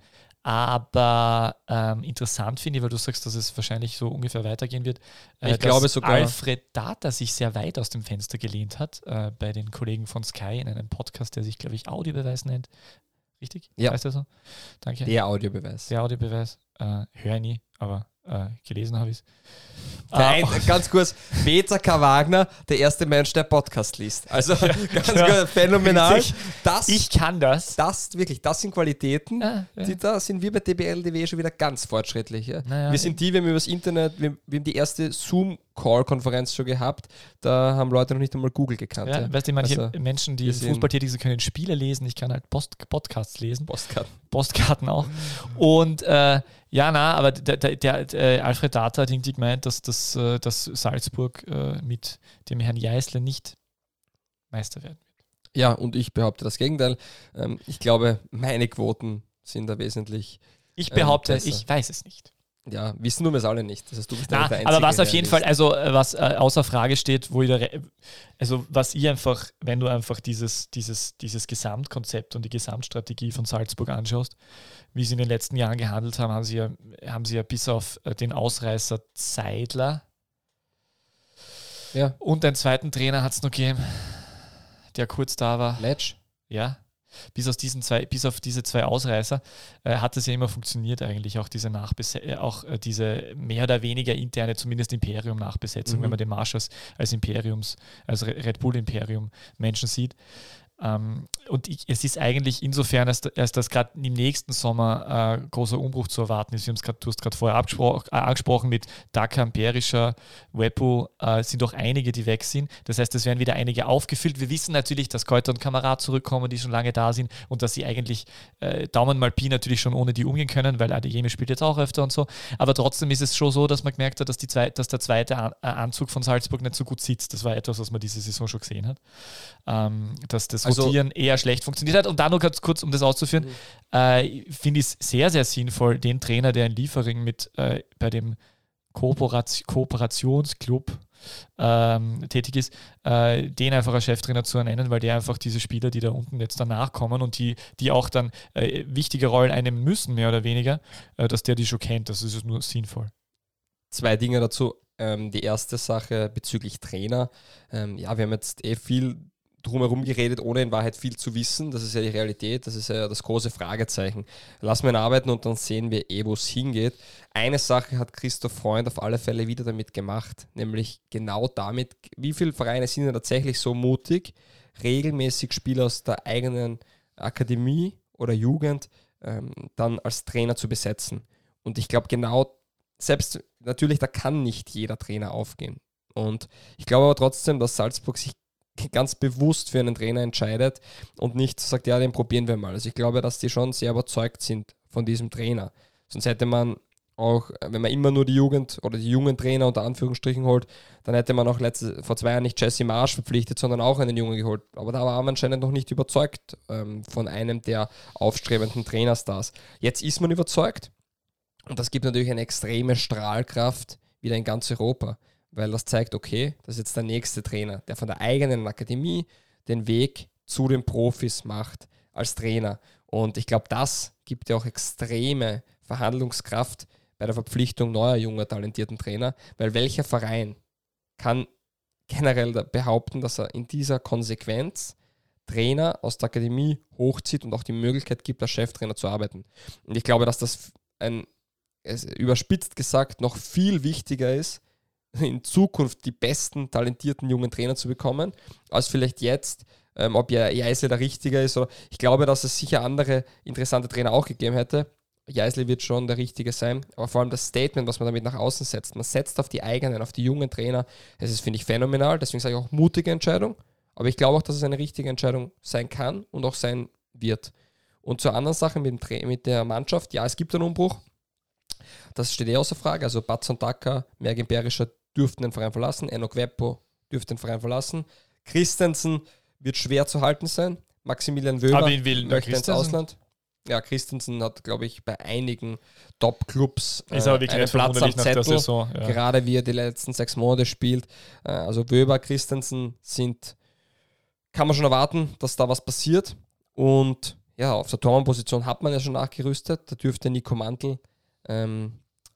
aber ähm, interessant finde ich, weil du sagst, dass es wahrscheinlich so ungefähr weitergehen wird, äh, ich dass glaube sogar Alfred Data sich sehr weit aus dem Fenster gelehnt hat, äh, bei den Kollegen von Sky in einem Podcast, der sich, glaube ich, Audiobeweis nennt. Richtig? Ja. Heißt der so? Danke. Der Audiobeweis. Der Audiobeweis. Äh, höre ich nie, aber äh, gelesen habe ich es. Nein, Ah, ganz kurz, Peter K. Wagner, der erste Mensch, der Podcast liest. Also Ja, ganz ja. gut, phänomenal. Richtig. Das, ich kann das. das, wirklich, das sind Qualitäten, Ja, ja. die, da sind wir bei D B L D W schon wieder ganz fortschrittlich. Ja. Naja, wir sind die, wir haben übers Internet, wir, wir haben die erste Zoom-Call-Konferenz schon gehabt, da haben Leute noch nicht einmal Google gekannt. Ja, Ja. weißt du, manche Also, Menschen, die wir im sind- Fußball tätig sind, können Spiele lesen. Ich kann halt Post Podcasts lesen. Postkarten. Postkarten auch. Und äh, ja, na, aber der, der, der, der Alfred Data hat irgendwie gemeint, dass, dass, äh, dass Salzburg äh, mit dem Herrn Jeißle nicht Meister werden wird. Ja, und ich behaupte das Gegenteil. Ähm, ich glaube, meine Quoten sind da wesentlich, Ich Ähm, behaupte, besser. ich weiß es nicht. ja, wissen nur wir es alle nicht. Das heißt, du bist Na, nicht der Einzige, aber was auf der jeden liest. Fall, also äh, was äh, außer Frage steht, wo ich da, re- also was ich einfach, wenn du einfach dieses, dieses, dieses Gesamtkonzept und die Gesamtstrategie von Salzburg anschaust, wie sie in den letzten Jahren gehandelt haben, haben sie ja, haben sie ja bis auf äh, den Ausreißer Zeidler Ja, und einen zweiten Trainer hat es noch gegeben, der kurz da war. Letsch. Ja, bis, aus diesen zwei, bis auf diese zwei Ausreißer äh, hat es ja immer funktioniert eigentlich, auch diese Nachbese- äh, auch äh, diese mehr oder weniger interne, zumindest Imperium-Nachbesetzung, Mhm. wenn man den Marsch als, als Imperiums, als Re- Red Bull-Imperium Menschen sieht. Ähm, und ich, es ist eigentlich insofern, als, als dass gerade im nächsten Sommer äh, großer Umbruch zu erwarten ist. Wir haben's grad, du hast gerade vorher abgespro- äh, angesprochen mit Daka, Berisha, Wepo, äh, sind doch einige, die weg sind. Das heißt, es werden wieder einige aufgefüllt. Wir wissen natürlich, dass Keuter und Kamara zurückkommen, die schon lange da sind und dass sie eigentlich äh, Daumen mal Pi natürlich schon ohne die umgehen können, weil Adeyemi spielt jetzt auch öfter und so. Aber trotzdem ist es schon so, dass man gemerkt hat, dass, die zwei, dass der zweite An- Anzug von Salzburg nicht so gut sitzt. Das war etwas, was man diese Saison schon gesehen hat. Ähm, dass das Also, Rotieren eher schlecht funktioniert hat. Und da nur ganz kurz, um das auszuführen, mhm. äh, finde ich es sehr, sehr sinnvoll, den Trainer, der in Liefering mit äh, bei dem Kooperation, Kooperationsclub ähm, tätig ist, äh, den einfach als Cheftrainer zu ernennen, weil der einfach diese Spieler, die da unten jetzt danach kommen und die, die auch dann äh, wichtige Rollen einnehmen müssen, mehr oder weniger, äh, dass der die schon kennt. Das ist nur sinnvoll. Zwei Dinge dazu. Ähm, die erste Sache bezüglich Trainer. Ähm, ja, wir haben jetzt eh viel drumherum geredet, ohne in Wahrheit viel zu wissen. Das ist ja die Realität, das ist ja das große Fragezeichen. Lassen wir ihn arbeiten und dann sehen wir eh, wo es hingeht. Eine Sache hat Christoph Freund auf alle Fälle wieder damit gemacht, nämlich genau damit, wie viele Vereine sind denn tatsächlich so mutig, regelmäßig Spieler aus der eigenen Akademie oder Jugend ähm, dann als Trainer zu besetzen. Und ich glaube genau, selbst natürlich, da kann nicht jeder Trainer aufgehen. Und ich glaube aber trotzdem, dass Salzburg sich ganz bewusst für einen Trainer entscheidet und nicht sagt, ja, den probieren wir mal. Also ich glaube, dass die schon sehr überzeugt sind von diesem Trainer. Sonst hätte man auch, wenn man immer nur die Jugend oder die jungen Trainer unter Anführungsstrichen holt, dann hätte man auch letzte, vor zwei Jahren nicht Jesse Marsch verpflichtet, sondern auch einen Jungen geholt. Aber da war man anscheinend noch nicht überzeugt ähm, von einem der aufstrebenden Trainerstars. Jetzt ist man überzeugt und das gibt natürlich eine extreme Strahlkraft wieder in ganz Europa. Weil das zeigt, okay, das ist jetzt der nächste Trainer, der von der eigenen Akademie den Weg zu den Profis macht als Trainer. Und ich glaube, das gibt ja auch extreme Verhandlungskraft bei der Verpflichtung neuer, junger, talentierten Trainer, weil welcher Verein kann generell behaupten, dass er in dieser Konsequenz Trainer aus der Akademie hochzieht und auch die Möglichkeit gibt, als Cheftrainer zu arbeiten. Und ich glaube, dass das ein, überspitzt gesagt, noch viel wichtiger ist, in Zukunft die besten, talentierten jungen Trainer zu bekommen, als vielleicht jetzt, ähm, ob ja Jeißle der Richtige ist. Oder ich glaube, dass es sicher andere interessante Trainer auch gegeben hätte. Jeißle wird schon der Richtige sein, aber vor allem das Statement, was man damit nach außen setzt. Man setzt auf die eigenen, auf die jungen Trainer. Das ist, finde ich, phänomenal. Deswegen sage ich auch mutige Entscheidung. Aber ich glaube auch, dass es eine richtige Entscheidung sein kann und auch sein wird. Und zur anderen Sache mit, dem Tra- mit der Mannschaft, ja, es gibt einen Umbruch. Das steht eh außer Frage. Also Batz und Daka, Mergin Berisha dürften den Verein verlassen. Enoch Wepo dürfte den Verein verlassen. Christensen wird schwer zu halten sein. Maximilian Wöber Aber wen will möchte ins Ausland. Ja, Christensen hat, glaube ich, bei einigen Top-Clubs äh, ist aber wirklich einen Platz am nach der Zettel, Saison, ja. gerade wie er die letzten sechs Monate spielt. Äh, also Wöber, Christensen sind, kann man schon erwarten, dass da was passiert. Und ja, auf der Tormann-Position hat man ja schon nachgerüstet. Da dürfte Nico Mantl ähm,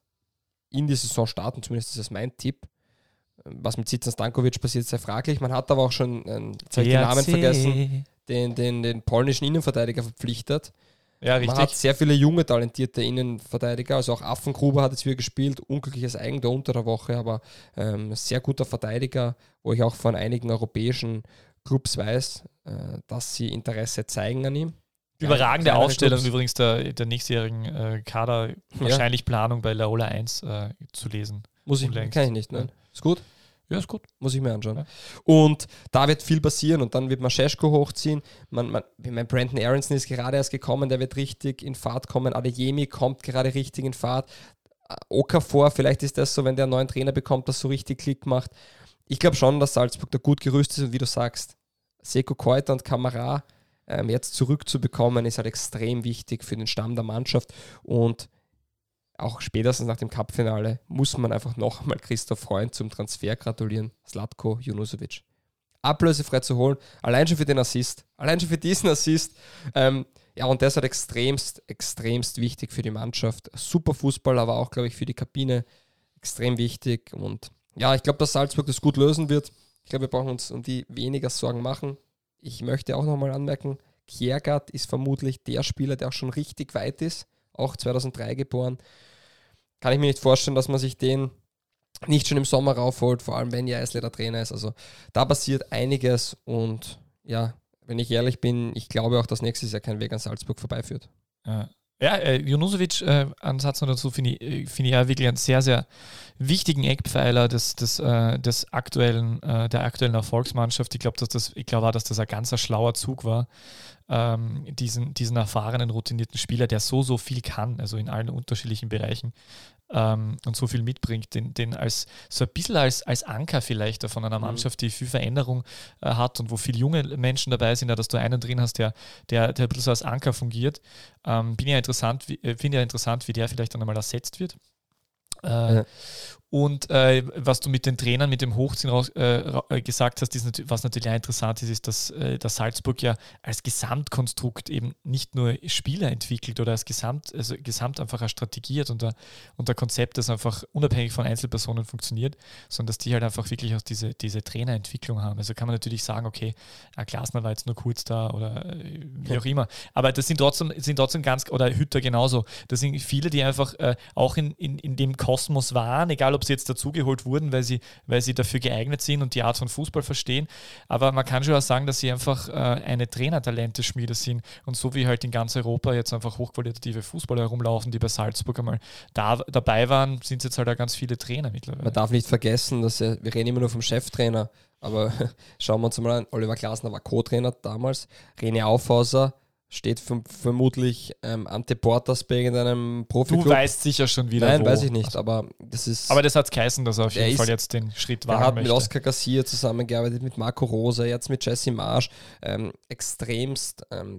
in die Saison starten, zumindest ist das mein Tipp. Was mit Zizan Stankovic passiert, ist sehr fraglich. Man hat aber auch schon, äh, jetzt habe ich den Namen vergessen, den, den, den polnischen Innenverteidiger verpflichtet. Ja, richtig. Man hat sehr viele junge, talentierte Innenverteidiger, also auch Affengruber hat jetzt wieder gespielt, unglückliches Eigentor unter der Woche, aber ähm, sehr guter Verteidiger, wo ich auch von einigen europäischen Clubs weiß, äh, dass sie Interesse zeigen an ihm. Überragende ja, Aufstellung Clubs. übrigens der, der nächstjährigen äh, Kader, wahrscheinlich Planung bei Laola eins äh, zu lesen. Muss ich, Unlängst. kann ich nicht, ne? Ist gut? Ja, ist gut. Muss ich mir anschauen. Ja. Und da wird viel passieren und dann wird man Šeško hochziehen. Man, man, mein Brandon Aronson ist gerade erst gekommen, der wird richtig in Fahrt kommen. Adeyemi kommt gerade richtig in Fahrt. Okafor, vielleicht ist das so, wenn der einen neuen Trainer bekommt, das so richtig Klick macht. Ich glaube schon, dass Salzburg da gut gerüstet ist und wie du sagst, Seko Keuter und Kamara ähm, jetzt zurückzubekommen, ist halt extrem wichtig für den Stamm der Mannschaft und auch spätestens nach dem Cup-Finale muss man einfach noch einmal Christoph Freund zum Transfer gratulieren. Zlatko Junusovic. Ablösefrei zu holen, allein schon für den Assist, allein schon für diesen Assist. Ähm, ja, und der ist halt extremst, extremst wichtig für die Mannschaft. Super Fußball, aber auch, glaube ich, für die Kabine extrem wichtig. Und ja, ich glaube, dass Salzburg das gut lösen wird. Ich glaube, wir brauchen uns um die weniger Sorgen machen. Ich möchte auch nochmal anmerken, Kjærgaard ist vermutlich der Spieler, der auch schon richtig weit ist, auch zweitausenddrei geboren. Kann ich mir nicht vorstellen, dass man sich den nicht schon im Sommer raufholt, vor allem wenn Jeißle der Trainer ist. Also da passiert einiges und ja, wenn ich ehrlich bin, ich glaube auch, dass nächstes Jahr kein Weg an Salzburg vorbeiführt. Ja. Ja, äh, Junusovic, äh, Ansatz noch dazu, finde ich, find ich ja wirklich einen sehr, sehr wichtigen Eckpfeiler des, des, äh, des aktuellen, äh, der aktuellen Erfolgsmannschaft. Ich glaube, dass das, ich glaube auch, dass das ein ganz schlauer Zug war, ähm, diesen, diesen erfahrenen, routinierten Spieler, der so, so viel kann, also in allen unterschiedlichen Bereichen, ähm, und so viel mitbringt, den, den als so ein bisschen als, als Anker vielleicht von einer Mannschaft, die viel Veränderung äh, hat und wo viele junge Menschen dabei sind, ja, dass du einen drin hast, der, der, der ein bisschen so als Anker fungiert. Ähm, bin ja interessant, wie, äh, finde ja interessant, wie der vielleicht dann einmal ersetzt wird. Äh, ja. Und äh, was du mit den Trainern, mit dem Hochziehen raus, äh, gesagt hast, ist was natürlich auch interessant ist, ist, dass, äh, dass Salzburg ja als Gesamtkonstrukt eben nicht nur Spieler entwickelt oder als Gesamt, also Gesamt einfach eine Strategie hat und ein, und ein Konzept, das einfach unabhängig von Einzelpersonen funktioniert, sondern dass die halt einfach wirklich auch diese, diese Trainerentwicklung haben. Also kann man natürlich sagen, okay, ein Glasner war jetzt nur kurz da oder äh, wie ja. auch immer. Aber das sind trotzdem, sind trotzdem ganz, oder Hütter genauso, das sind viele, die einfach äh, auch in, in, in dem Kosmos waren, egal ob sie jetzt dazugeholt wurden, weil sie, weil sie dafür geeignet sind und die Art von Fußball verstehen. Aber man kann schon auch sagen, dass sie einfach äh, eine Trainertalente-Schmiede sind. Und so wie halt in ganz Europa jetzt einfach hochqualitative Fußballer herumlaufen, die bei Salzburg einmal da, dabei waren, sind es jetzt halt auch ganz viele Trainer mittlerweile. Man darf nicht vergessen, dass er, wir reden immer nur vom Cheftrainer, aber schauen wir uns mal an, Oliver Glasner war Co-Trainer damals, René Aufhauser steht v- vermutlich ähm, Ante Portas bei irgendeinem Profi-Club. Du weißt sicher schon wieder, Nein, wo. weiß ich nicht, aber das ist... Aber das hat es geheißen, dass er auf jeden ist, Fall jetzt den Schritt wagen Er hat möchte. mit Oscar Garcia zusammengearbeitet, mit Marco Rose, jetzt mit Jesse Marsch, ähm, extremst ähm,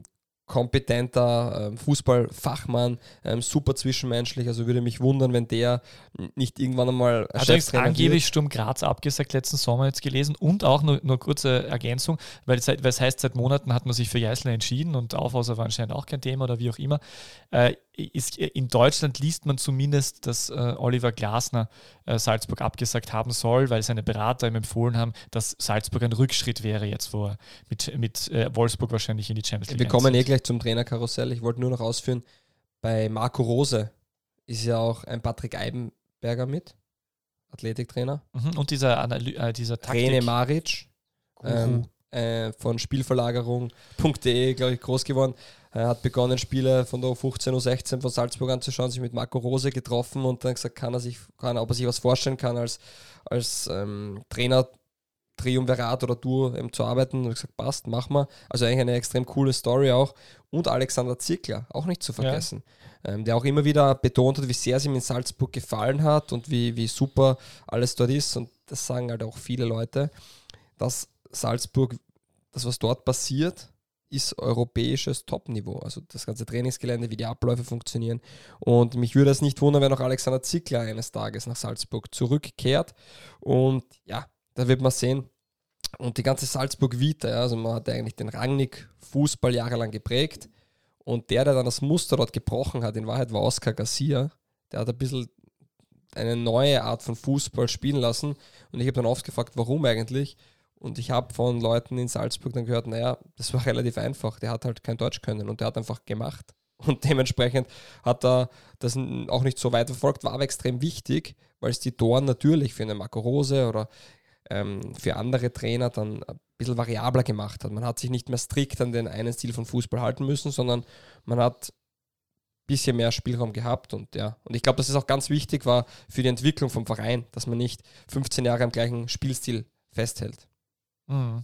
kompetenter ähm, Fußballfachmann, ähm, super zwischenmenschlich, also würde mich wundern, wenn der nicht irgendwann einmal hat er angeblich Sturm Graz abgesagt letzten Sommer jetzt gelesen und auch nur, nur kurze Ergänzung, weil es, weil es heißt, seit Monaten hat man sich für Jeißler entschieden und Aufhauser war anscheinend auch kein Thema oder wie auch immer. Äh, ist, in Deutschland liest man zumindest, dass äh, Oliver Glasner äh, Salzburg abgesagt haben soll, weil seine Berater ihm empfohlen haben, dass Salzburg ein Rückschritt wäre jetzt, wo er mit, mit äh, Wolfsburg wahrscheinlich in die Champions League Wir kommen eh gleich zum Trainerkarussell. Ich wollte nur noch ausführen, bei Marco Rose ist ja auch ein Patrick Eibenberger mit, Athletiktrainer. Mhm. Und dieser, Analy- äh, dieser Taktik. René Maric ähm, äh, von Spielverlagerung punkt de, glaube ich, groß geworden. Er hat begonnen, Spiele von der U fünfzehn, U sechzehn von Salzburg anzuschauen, sich mit Marco Rose getroffen und dann gesagt, kann er sich, kann, ob er sich was vorstellen kann, als, als ähm, Trainer Triumvirat oder Duo ähm, zu arbeiten. Und ich gesagt, passt, mach mal. Also eigentlich eine extrem coole Story auch. Und Alexander Zickler, auch nicht zu vergessen, ja. ähm, der auch immer wieder betont hat, wie sehr es ihm in Salzburg gefallen hat und wie, wie super alles dort ist. Und das sagen halt auch viele Leute, dass Salzburg, das was dort passiert, ist europäisches Topniveau. Also das ganze Trainingsgelände, wie die Abläufe funktionieren. Und mich würde es nicht wundern, wenn auch Alexander Zickler eines Tages nach Salzburg zurückkehrt. Und ja, da wird man sehen. Und die ganze Salzburg-Vita, ja, also man hat eigentlich den Rangnick-Fußball jahrelang geprägt. Und der, der dann das Muster dort gebrochen hat, in Wahrheit war Oscar Garcia. Der hat ein bisschen eine neue Art von Fußball spielen lassen. Und ich habe dann oft gefragt, warum eigentlich? Und ich habe von Leuten in Salzburg dann gehört, naja, das war relativ einfach. Der hat halt kein Deutsch können und der hat einfach gemacht. Und dementsprechend hat er das auch nicht so weit verfolgt, war aber extrem wichtig, weil es die Toren natürlich für einen Marco Rose oder ähm, für andere Trainer dann ein bisschen variabler gemacht hat. Man hat sich nicht mehr strikt an den einen Stil von Fußball halten müssen, sondern man hat ein bisschen mehr Spielraum gehabt. Und ja, und ich glaube, dass es auch ganz wichtig war für die Entwicklung vom Verein, dass man nicht fünfzehn Jahre am gleichen Spielstil festhält. Mhm.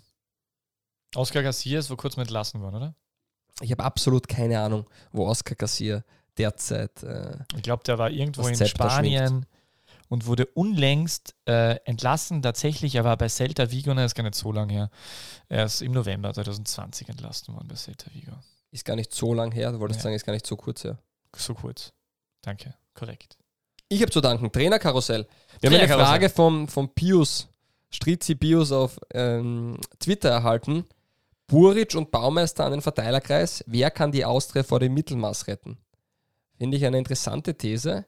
Oscar Garcia ist vor kurzem entlassen worden, oder? Ich habe absolut keine Ahnung, wo Oscar Garcia derzeit äh, Ich glaube, der war irgendwo in Zepter Spanien schwingt. Und wurde unlängst äh, entlassen. Tatsächlich, er war bei Celta Vigo, das ist gar nicht so lange her. Er ist im November zwanzig zwanzig entlassen worden bei Celta Vigo. Ist gar nicht so lang her, du wolltest Ja. sagen, ist gar nicht so kurz her. So kurz. Danke, korrekt. Ich habe zu danken, Trainerkarussell. Wir haben eine Trainerkarussell. Frage vom, vom Pius, Strizi Pius auf ähm, Twitter erhalten. Buric und Baumeister an den Verteilerkreis. Wer kann die Austria vor dem Mittelmaß retten? Finde ich eine interessante These.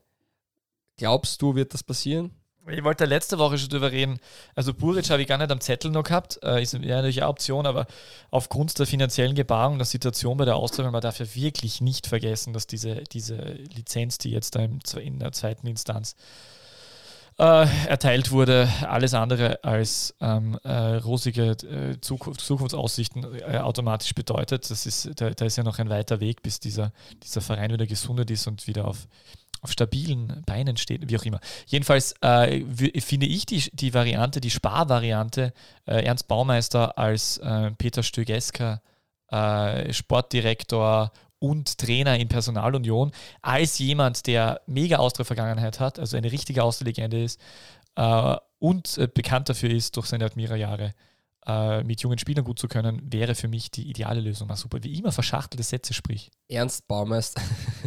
Glaubst du, wird das passieren? Ich wollte letzte Woche schon drüber reden. Also Buric habe ich gar nicht am Zettel noch gehabt. Äh, ist ja natürlich eine Option, aber aufgrund der finanziellen Gebarung, der Situation bei der Austria, man darf ja wirklich nicht vergessen, dass diese, diese Lizenz, die jetzt da im, in der zweiten Instanz äh, erteilt wurde. Alles andere als ähm, äh, rosige äh, Zukunft, Zukunftsaussichten äh, automatisch bedeutet. Das ist, da, da ist ja noch ein weiter Weg, bis dieser, dieser Verein wieder gesundet ist und wieder auf, auf stabilen Beinen steht, wie auch immer. Jedenfalls äh, w- finde ich die, die Variante, die Sparvariante, äh, Ernst Baumeister als äh, Peter Stögeska, äh, Sportdirektor und Trainer in Personalunion, als jemand, der mega Austria-Vergangenheit hat, also eine richtige Austria-Legende ist äh, und äh, bekannt dafür ist, durch seine Admira-Jahre äh, mit jungen Spielern gut zu können, wäre für mich die ideale Lösung. War super, wie immer verschachtelte Sätze sprich. Ernst Baumeister,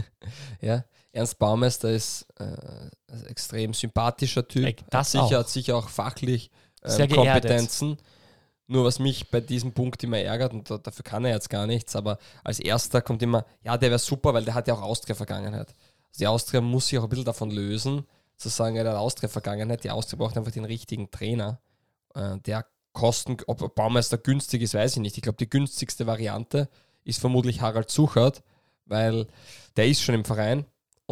ja, Ernst Baumeister ist äh, ein extrem sympathischer Typ. Das sicher, auch. Hat sicher auch fachlich Sehr ähm, geerdet. Kompetenzen. Nur was mich bei diesem Punkt immer ärgert, und da, dafür kann er jetzt gar nichts, aber als erster kommt immer, ja, der wäre super, weil der hat ja auch Austria-Vergangenheit. Also die Austria muss sich auch ein bisschen davon lösen, zu sagen, ja, der hat Austria-Vergangenheit. Die Austria braucht einfach den richtigen Trainer, äh, der Kosten, ob Baumeister günstig ist, weiß ich nicht. Ich glaube, die günstigste Variante ist vermutlich Harald Suchert, weil der ist schon im Verein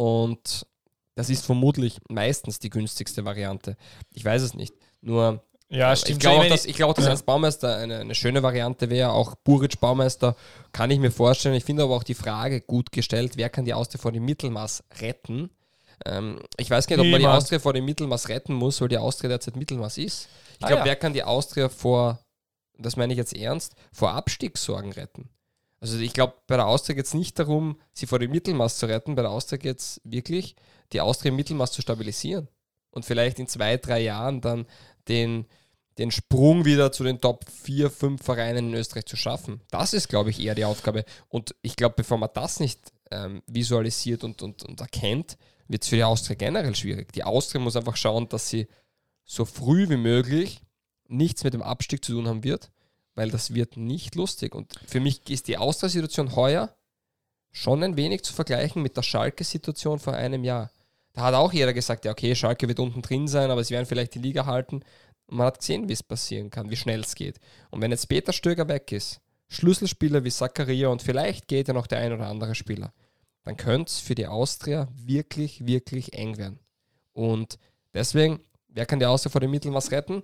und das ist vermutlich meistens die günstigste Variante. Ich weiß es nicht. Nur Ja, ich glaube auch, dass, ich glaub, dass ja. Ernst Baumeister eine, eine schöne Variante wäre. Auch Buric Baumeister kann ich mir vorstellen. Ich finde aber auch die Frage gut gestellt, wer kann die Austria vor dem Mittelmaß retten? Ähm, ich weiß gar nicht, ob man die Niemand. Austria vor dem Mittelmaß retten muss, weil die Austria derzeit Mittelmaß ist. Ich Ah, glaube, ja. wer kann die Austria vor, das meine ich jetzt ernst, vor Abstiegssorgen retten? Also ich glaube, bei der Austria geht es nicht darum, sie vor dem Mittelmaß zu retten. Bei der Austria geht es wirklich, die Austria im Mittelmaß zu stabilisieren. Und vielleicht in zwei, drei Jahren dann den, den Sprung wieder zu den Top vier, fünf Vereinen in Österreich zu schaffen. Das ist, glaube ich, eher die Aufgabe. Und ich glaube, bevor man das nicht ähm, visualisiert und, und, und erkennt, wird es für die Austria generell schwierig. Die Austria muss einfach schauen, dass sie so früh wie möglich nichts mit dem Abstieg zu tun haben wird, weil das wird nicht lustig. Und für mich ist die Austria-Situation heuer schon ein wenig zu vergleichen mit der Schalke-Situation vor einem Jahr. Da hat auch jeder gesagt, ja okay, Schalke wird unten drin sein, aber sie werden vielleicht die Liga halten. Und man hat gesehen, wie es passieren kann, wie schnell es geht. Und wenn jetzt Peter Stöger weg ist, Schlüsselspieler wie Zakaria und vielleicht geht ja noch der ein oder andere Spieler, dann könnte es für die Austria wirklich, wirklich eng werden. Und deswegen, wer kann die Austria vor dem Mittelmaß retten?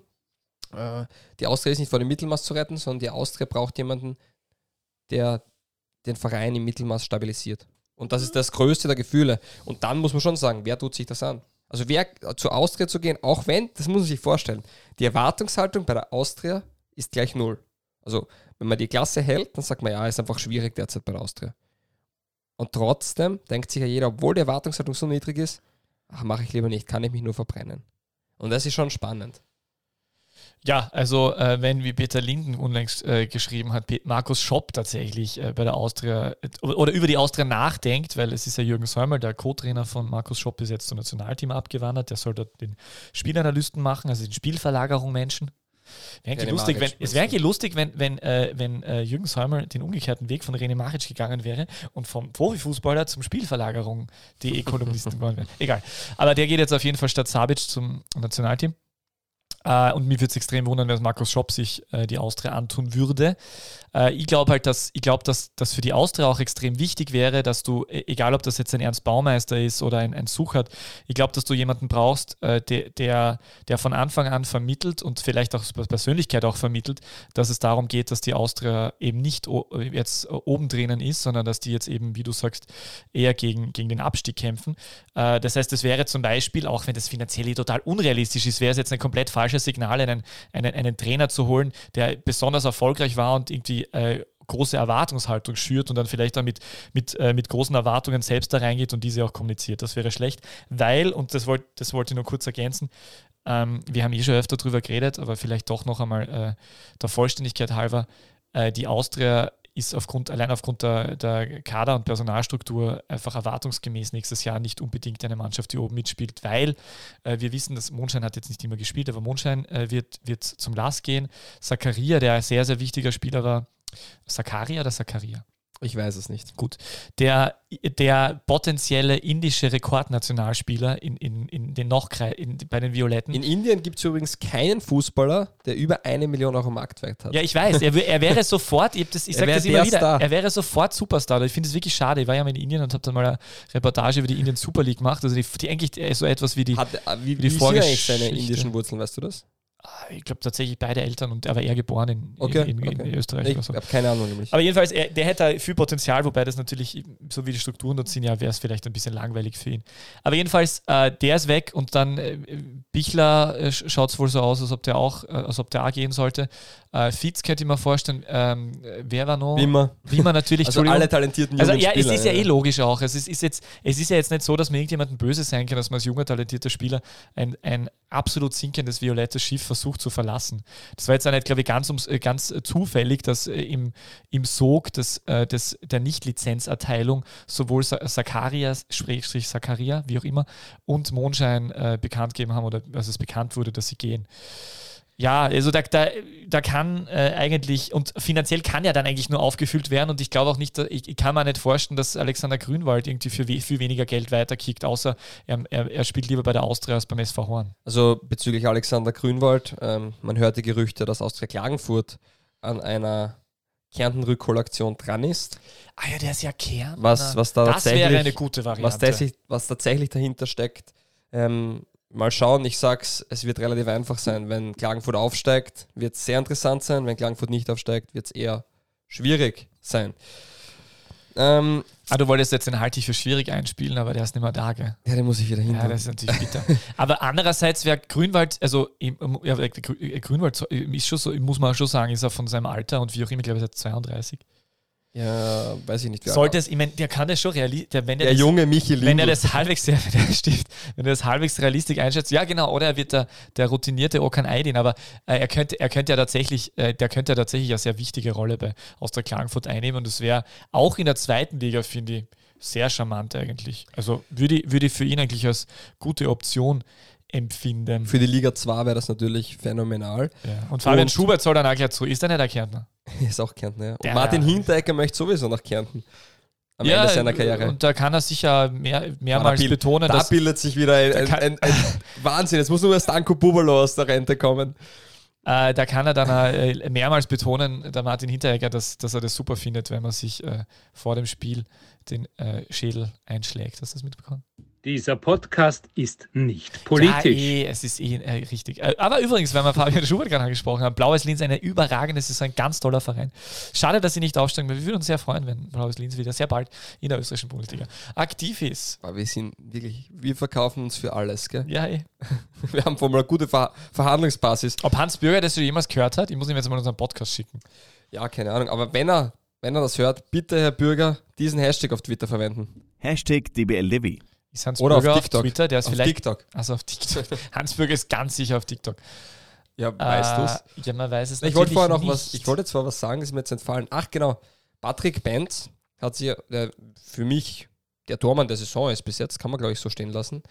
Äh, die Austria ist nicht vor dem Mittelmaß zu retten, sondern die Austria braucht jemanden, der den Verein im Mittelmaß stabilisiert. Und das ist das größte der Gefühle. Und dann muss man schon sagen, wer tut sich das an? Also wer zur Austria zu gehen, auch wenn, das muss man sich vorstellen, die Erwartungshaltung bei der Austria ist gleich null. Also wenn man die Klasse hält, dann sagt man, ja, ist einfach schwierig derzeit bei der Austria. Und trotzdem denkt sich ja jeder, obwohl die Erwartungshaltung so niedrig ist, ach, mache ich lieber nicht, kann ich mich nur verbrennen. Und das ist schon spannend. Ja, also äh, wenn, wie Peter Linden unlängst äh, geschrieben hat, Pe- Markus Schopp tatsächlich äh, bei der Austria äh, oder über die Austria nachdenkt, weil es ist ja Jürgen Säumel, der Co-Trainer von Markus Schopp, ist jetzt zum Nationalteam abgewandert, der soll dort den Spielanalysten machen, also den Spielverlagerung Menschen. Wäre eigentlich lustig, wenn, es wäre eigentlich lustig, wenn, wenn, äh, wenn äh, Jürgen Säumel den umgekehrten Weg von René Maric gegangen wäre und vom Profifußballer zum Spielverlagerung.de Kolumnisten geworden wäre. Egal. Aber der geht jetzt auf jeden Fall statt Sabic zum Nationalteam. Uh, und mir würde es extrem wundern, wenn Markus Schopp sich uh, die Austria antun würde. Uh, ich glaube halt, dass ich glaube, dass das für die Austria auch extrem wichtig wäre, dass du, egal ob das jetzt ein Ernst Baumeister ist oder ein, ein Suchert, ich glaube, dass du jemanden brauchst, uh, der, der, der von Anfang an vermittelt und vielleicht auch aus Persönlichkeit auch vermittelt, dass es darum geht, dass die Austria eben nicht o- jetzt oben drinnen ist, sondern dass die jetzt eben, wie du sagst, eher gegen, gegen den Abstieg kämpfen. Uh, das heißt, es wäre zum Beispiel, auch wenn das finanziell total unrealistisch ist, wäre es jetzt ein komplett falsches Signal, einen, einen, einen Trainer zu holen, der besonders erfolgreich war und irgendwie äh, große Erwartungshaltung schürt und dann vielleicht damit mit, äh, mit großen Erwartungen selbst da reingeht und diese auch kommuniziert. Das wäre schlecht, weil, und das, wollt, das wollte ich nur kurz ergänzen, ähm, wir haben eh schon öfter drüber geredet, aber vielleicht doch noch einmal äh, der Vollständigkeit halber, äh, die Austria ist aufgrund, allein aufgrund der, der Kader- und Personalstruktur einfach erwartungsgemäß nächstes Jahr nicht unbedingt eine Mannschaft, die oben mitspielt, weil äh, wir wissen, dass Mondschein hat jetzt nicht immer gespielt, aber Mondschein äh, wird, wird zum Last gehen. Zakaria, der ein sehr, sehr wichtiger Spieler war, Zakaria oder Zakaria? Ich weiß es nicht. Gut. Der, der potenzielle indische Rekordnationalspieler in, in, in den noch in, bei den Violetten. In Indien gibt es übrigens keinen Fußballer, der über eine Million Euro Marktwert hat. Ja, ich weiß. Er, er wäre sofort, ich, das, ich sage das immer wieder, Star. er wäre sofort Superstar. Ich finde es wirklich schade. Ich war ja mal in Indien und habe dann mal eine Reportage über die Indien Super League gemacht. Also die, die eigentlich so etwas wie die, hat, wie, wie die wie Vorgeschichte. Sind eigentlich seine indischen Wurzeln, weißt du das? Ich glaube tatsächlich beide Eltern und er war eher geboren in, okay, in, in, okay. in Österreich. Ich oder so. habe keine Ahnung nämlich. Aber jedenfalls, er, der hätte viel Potenzial, wobei das natürlich, so wie die Strukturen dort sind, ja, wäre es vielleicht ein bisschen langweilig für ihn. Aber jedenfalls, äh, der ist weg und dann äh, Bichler äh, schaut es wohl so aus, als ob der auch, äh, als ob der auch gehen sollte. Äh, Fietz könnte ich mir vorstellen, ähm, wer war noch? Wimmer. Wimmer natürlich. Also alle talentierten Also jungen ja, Spieler, es ist ja, ja eh logisch auch. Es ist, ist jetzt, es ist ja jetzt nicht so, dass man irgendjemandem böse sein kann, dass man als junger, talentierter Spieler ein, ein absolut sinkendes violettes Schiff versucht zu verlassen. Das war jetzt auch nicht, glaube ich, ganz, ums, ganz zufällig, dass äh, im, im Sog des, äh, des, der Nicht-Lizenzerteilung sowohl Zacharias, Schrägstrich Zakaria, wie auch immer, und Mondschein äh, bekannt gegeben haben, oder dass es bekannt wurde, dass sie gehen. Ja, also da, da, da kann äh, eigentlich, und finanziell kann ja dann eigentlich nur aufgefüllt werden, und ich glaube auch nicht, ich, ich kann mir nicht vorstellen, dass Alexander Grünwald irgendwie für we, viel weniger Geld weiterkickt, außer er, er, er spielt lieber bei der Austria als beim S V Horn. Also bezüglich Alexander Grünwald, ähm, man hörte Gerüchte, dass Austria Klagenfurt an einer Kärnten-Rückholaktion dran ist. Ah ja, der ist ja Kärntner. Was, was da das wäre eine gute Variante. Was tatsächlich, was tatsächlich dahinter steckt, ähm, mal schauen, ich sag's, es wird relativ einfach sein. Wenn Klagenfurt aufsteigt, wird es sehr interessant sein. Wenn Klagenfurt nicht aufsteigt, wird es eher schwierig sein. Ähm, ah, du wolltest jetzt den halte ich für schwierig einspielen, aber der ist nicht mehr da, gell? Ja, den muss ich wieder hin. Ja, das ist natürlich bitter. Aber andererseits wäre Grünwald, also ja, Grünwald ist schon so, muss man schon sagen, ist er von seinem Alter und wie auch immer, ich glaube, er ist zweiunddreißig. Ja, weiß ich nicht. Sollte es, ich meine, der kann das schon realistisch, der, wenn der, der das, junge Michi Lindl. Wenn er das halbwegs, der, der stimmt, wenn er das halbwegs realistisch einschätzt, ja genau, oder er wird der, der routinierte Okan Aydin, aber äh, er könnte, er könnte ja tatsächlich, äh, der könnte ja tatsächlich eine sehr wichtige Rolle bei Austria Klagenfurt einnehmen, und das wäre auch in der zweiten Liga, finde ich, sehr charmant eigentlich. Also würde ich, würde ich für ihn eigentlich als gute Option empfinden. Für die Liga zwei wäre das natürlich phänomenal. Ja. Und Fabian und Schubert soll dann auch gleich zu. Ist er nicht der Kärntner? Ist auch Kärntner, ja. Und der, Martin Hinteregger möchte sowieso nach Kärnten. Am ja, Ende seiner Karriere. Und da kann er sicher mehr, mehrmals da betonen, da dass... Da bildet sich wieder ein, ein, ein, ein Wahnsinn. Jetzt muss nur der Stanko Bubalo aus der Rente kommen. Äh, da kann er dann äh, mehrmals betonen, der Martin Hinteregger, dass, dass er das super findet, wenn man sich äh, vor dem Spiel den äh, Schädel einschlägt. Hast du das mitbekommen? Dieser Podcast ist nicht politisch. Ja, eh, es ist eh äh, richtig. Äh, aber übrigens, weil wir Fabian Schubert gerade angesprochen haben, Blaues Linz, eine überragende, es ist ein ganz toller Verein. Schade, dass sie nicht aufsteigen, weil wir würden uns sehr freuen, wenn Blaues Linz wieder sehr bald in der österreichischen Bundesliga aktiv ist. Aber wir sind wirklich, wir verkaufen uns für alles, gell? Ja, eh. Wir haben vor allem eine gute Ver- Verhandlungsbasis. Ob Hans Bürger das schon jemals gehört hat, ich muss ihm jetzt mal unseren Podcast schicken. Ja, keine Ahnung, aber wenn er, wenn er das hört, bitte, Herr Bürger, diesen Hashtag auf Twitter verwenden. Hashtag D B L Levi. Ist Hans Oder Bürger auf TikTok. auf Twitter, der ist auf vielleicht... TikTok. Also auf TikTok. Hans Bürger ist ganz sicher auf TikTok. Ja, weißt du es? Ja, man weiß es Ich wollte vorher noch nicht. was, ich wollte jetzt zwar was sagen, ist mir jetzt entfallen. Ach genau, Patrick Benz hat sich, der für mich der Tormann der Saison ist bis jetzt, kann man glaube ich so stehen lassen,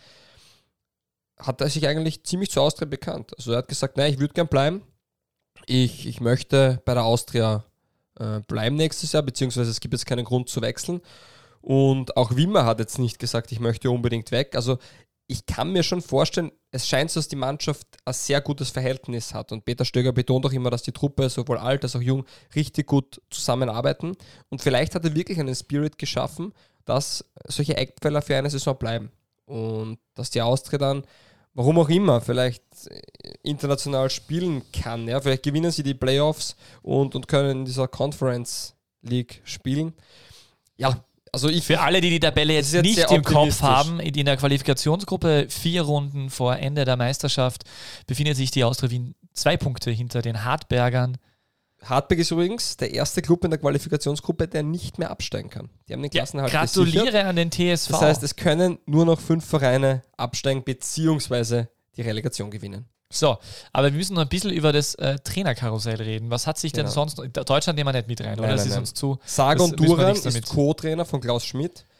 hat er sich eigentlich ziemlich zur Austria bekannt. Also er hat gesagt, nein, ich würde gern bleiben. Ich, ich möchte bei der Austria äh, bleiben nächstes Jahr, beziehungsweise es gibt jetzt keinen Grund zu wechseln. Und auch Wimmer hat jetzt nicht gesagt, ich möchte unbedingt weg. Also ich kann mir schon vorstellen, es scheint so, dass die Mannschaft ein sehr gutes Verhältnis hat. Und Peter Stöger betont auch immer, dass die Truppe, sowohl alt als auch jung, richtig gut zusammenarbeiten. Und vielleicht hat er wirklich einen Spirit geschaffen, dass solche Eckpfeiler für eine Saison bleiben. Und dass die Austria dann, warum auch immer, vielleicht international spielen kann. Ja? Vielleicht gewinnen sie die Playoffs und, und können in dieser Conference League spielen. Ja, also ich, für alle, die die Tabelle jetzt, jetzt nicht im Kopf haben, in der Qualifikationsgruppe vier Runden vor Ende der Meisterschaft befindet sich die Austria Wien zwei Punkte hinter den Hartbergern. Hartberg ist übrigens der erste Club in der Qualifikationsgruppe, der nicht mehr absteigen kann. Die haben den Klassenerhalt ja, gratuliere gesichert. An den T S V. Das heißt, es können nur noch fünf Vereine absteigen beziehungsweise die Relegation gewinnen. So, aber wir müssen noch ein bisschen über das äh, Trainerkarussell reden. Was hat sich denn Genau. sonst... Deutschland nehmen wir nicht mit rein, Nein, oder? nein, das ist nein. uns zu... Sagan das müssen wir Duran nichts damit. ist Co-Trainer von Klaus Schmidt.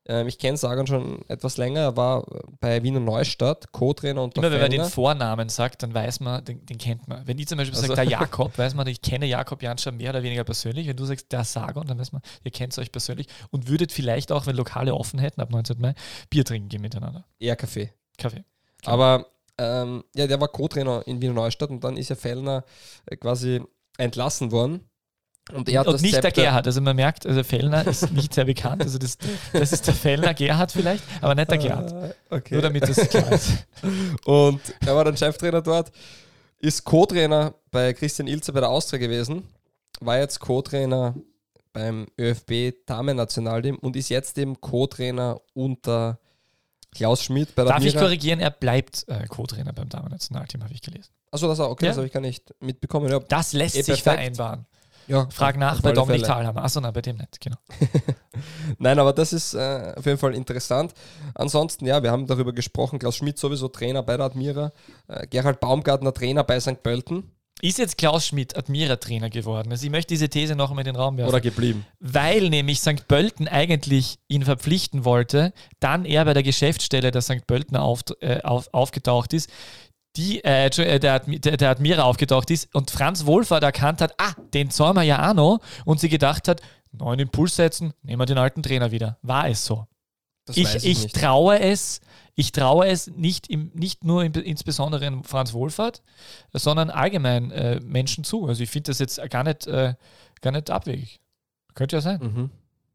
Ähm, ich kenne Sagan schon etwas länger. Er war bei Wiener Neustadt Co-Trainer unter Immer wenn man Fellner. den Vornamen sagt, dann weiß man, den, den kennt man. Wenn ich zum Beispiel Also- sage, der Jakob, weiß man, ich kenne Jakob Janscher mehr oder weniger persönlich. Wenn du sagst, der Sagan, dann weiß man, ihr kennt euch persönlich und würdet vielleicht auch, wenn Lokale offen hätten, ab neunzehnten Mai, Bier trinken gehen miteinander. Eher Kaffee. Kaffee. Aber ähm, ja, der war Co-Trainer in Wiener Neustadt und dann ist ja Fellner äh, quasi entlassen worden. Und er hat Und das nicht der Zepter- Gerhard, also man merkt, also Fellner ist nicht sehr bekannt, also das, das ist der Fellner Gerhard vielleicht, aber nicht der Gerhard. Ah, okay. Nur damit das klar ist. Und er war dann Cheftrainer dort, ist Co-Trainer bei Christian Ilzer bei der Austria gewesen, war jetzt Co-Trainer beim ÖFB Damen-Nationalteam und ist jetzt eben Co-Trainer unter Klaus Schmidt bei der Darf ich Admira. korrigieren, er bleibt äh, Co-Trainer beim Damen-Nationalteam, habe ich gelesen. Achso, das, auch- okay, Ja. das habe ich gar nicht mitbekommen. Ja, Das lässt Eh, sich perfekt. vereinbaren. ja, Frag nach auf bei alle Dominik Fälle. Thalhammer. Achso, nein, bei dem nicht, genau. Nein, aber das ist äh, auf jeden Fall interessant. Ansonsten, ja, wir haben darüber gesprochen, Klaus Schmidt sowieso Trainer bei der Admira, äh, Gerhard Baumgartner Trainer bei Sankt Pölten Ist jetzt Klaus Schmidt Admira-Trainer geworden? Also ich möchte diese These noch einmal in den Raum werfen. oder geblieben. Weil nämlich Sankt Pölten eigentlich ihn verpflichten wollte, dann er bei der Geschäftsstelle der Sankt Pöltener auf, äh, auf, aufgetaucht ist, die, äh, Entschu- äh, der, Admi- der, der Admira aufgetaucht ist und Franz Wohlfahrt erkannt hat, ah, den zahlen wir ja auch noch, und sie gedacht hat, neuen Impuls setzen, nehmen wir den alten Trainer wieder. War es so? Das Ich, weiß ich, ich nicht. traue es, ich traue es nicht, im, nicht nur im, insbesondere in Franz Wohlfahrt, sondern allgemein äh, Menschen zu. Also ich finde das jetzt gar nicht, äh, gar nicht abwegig. Könnte ja sein. Mhm.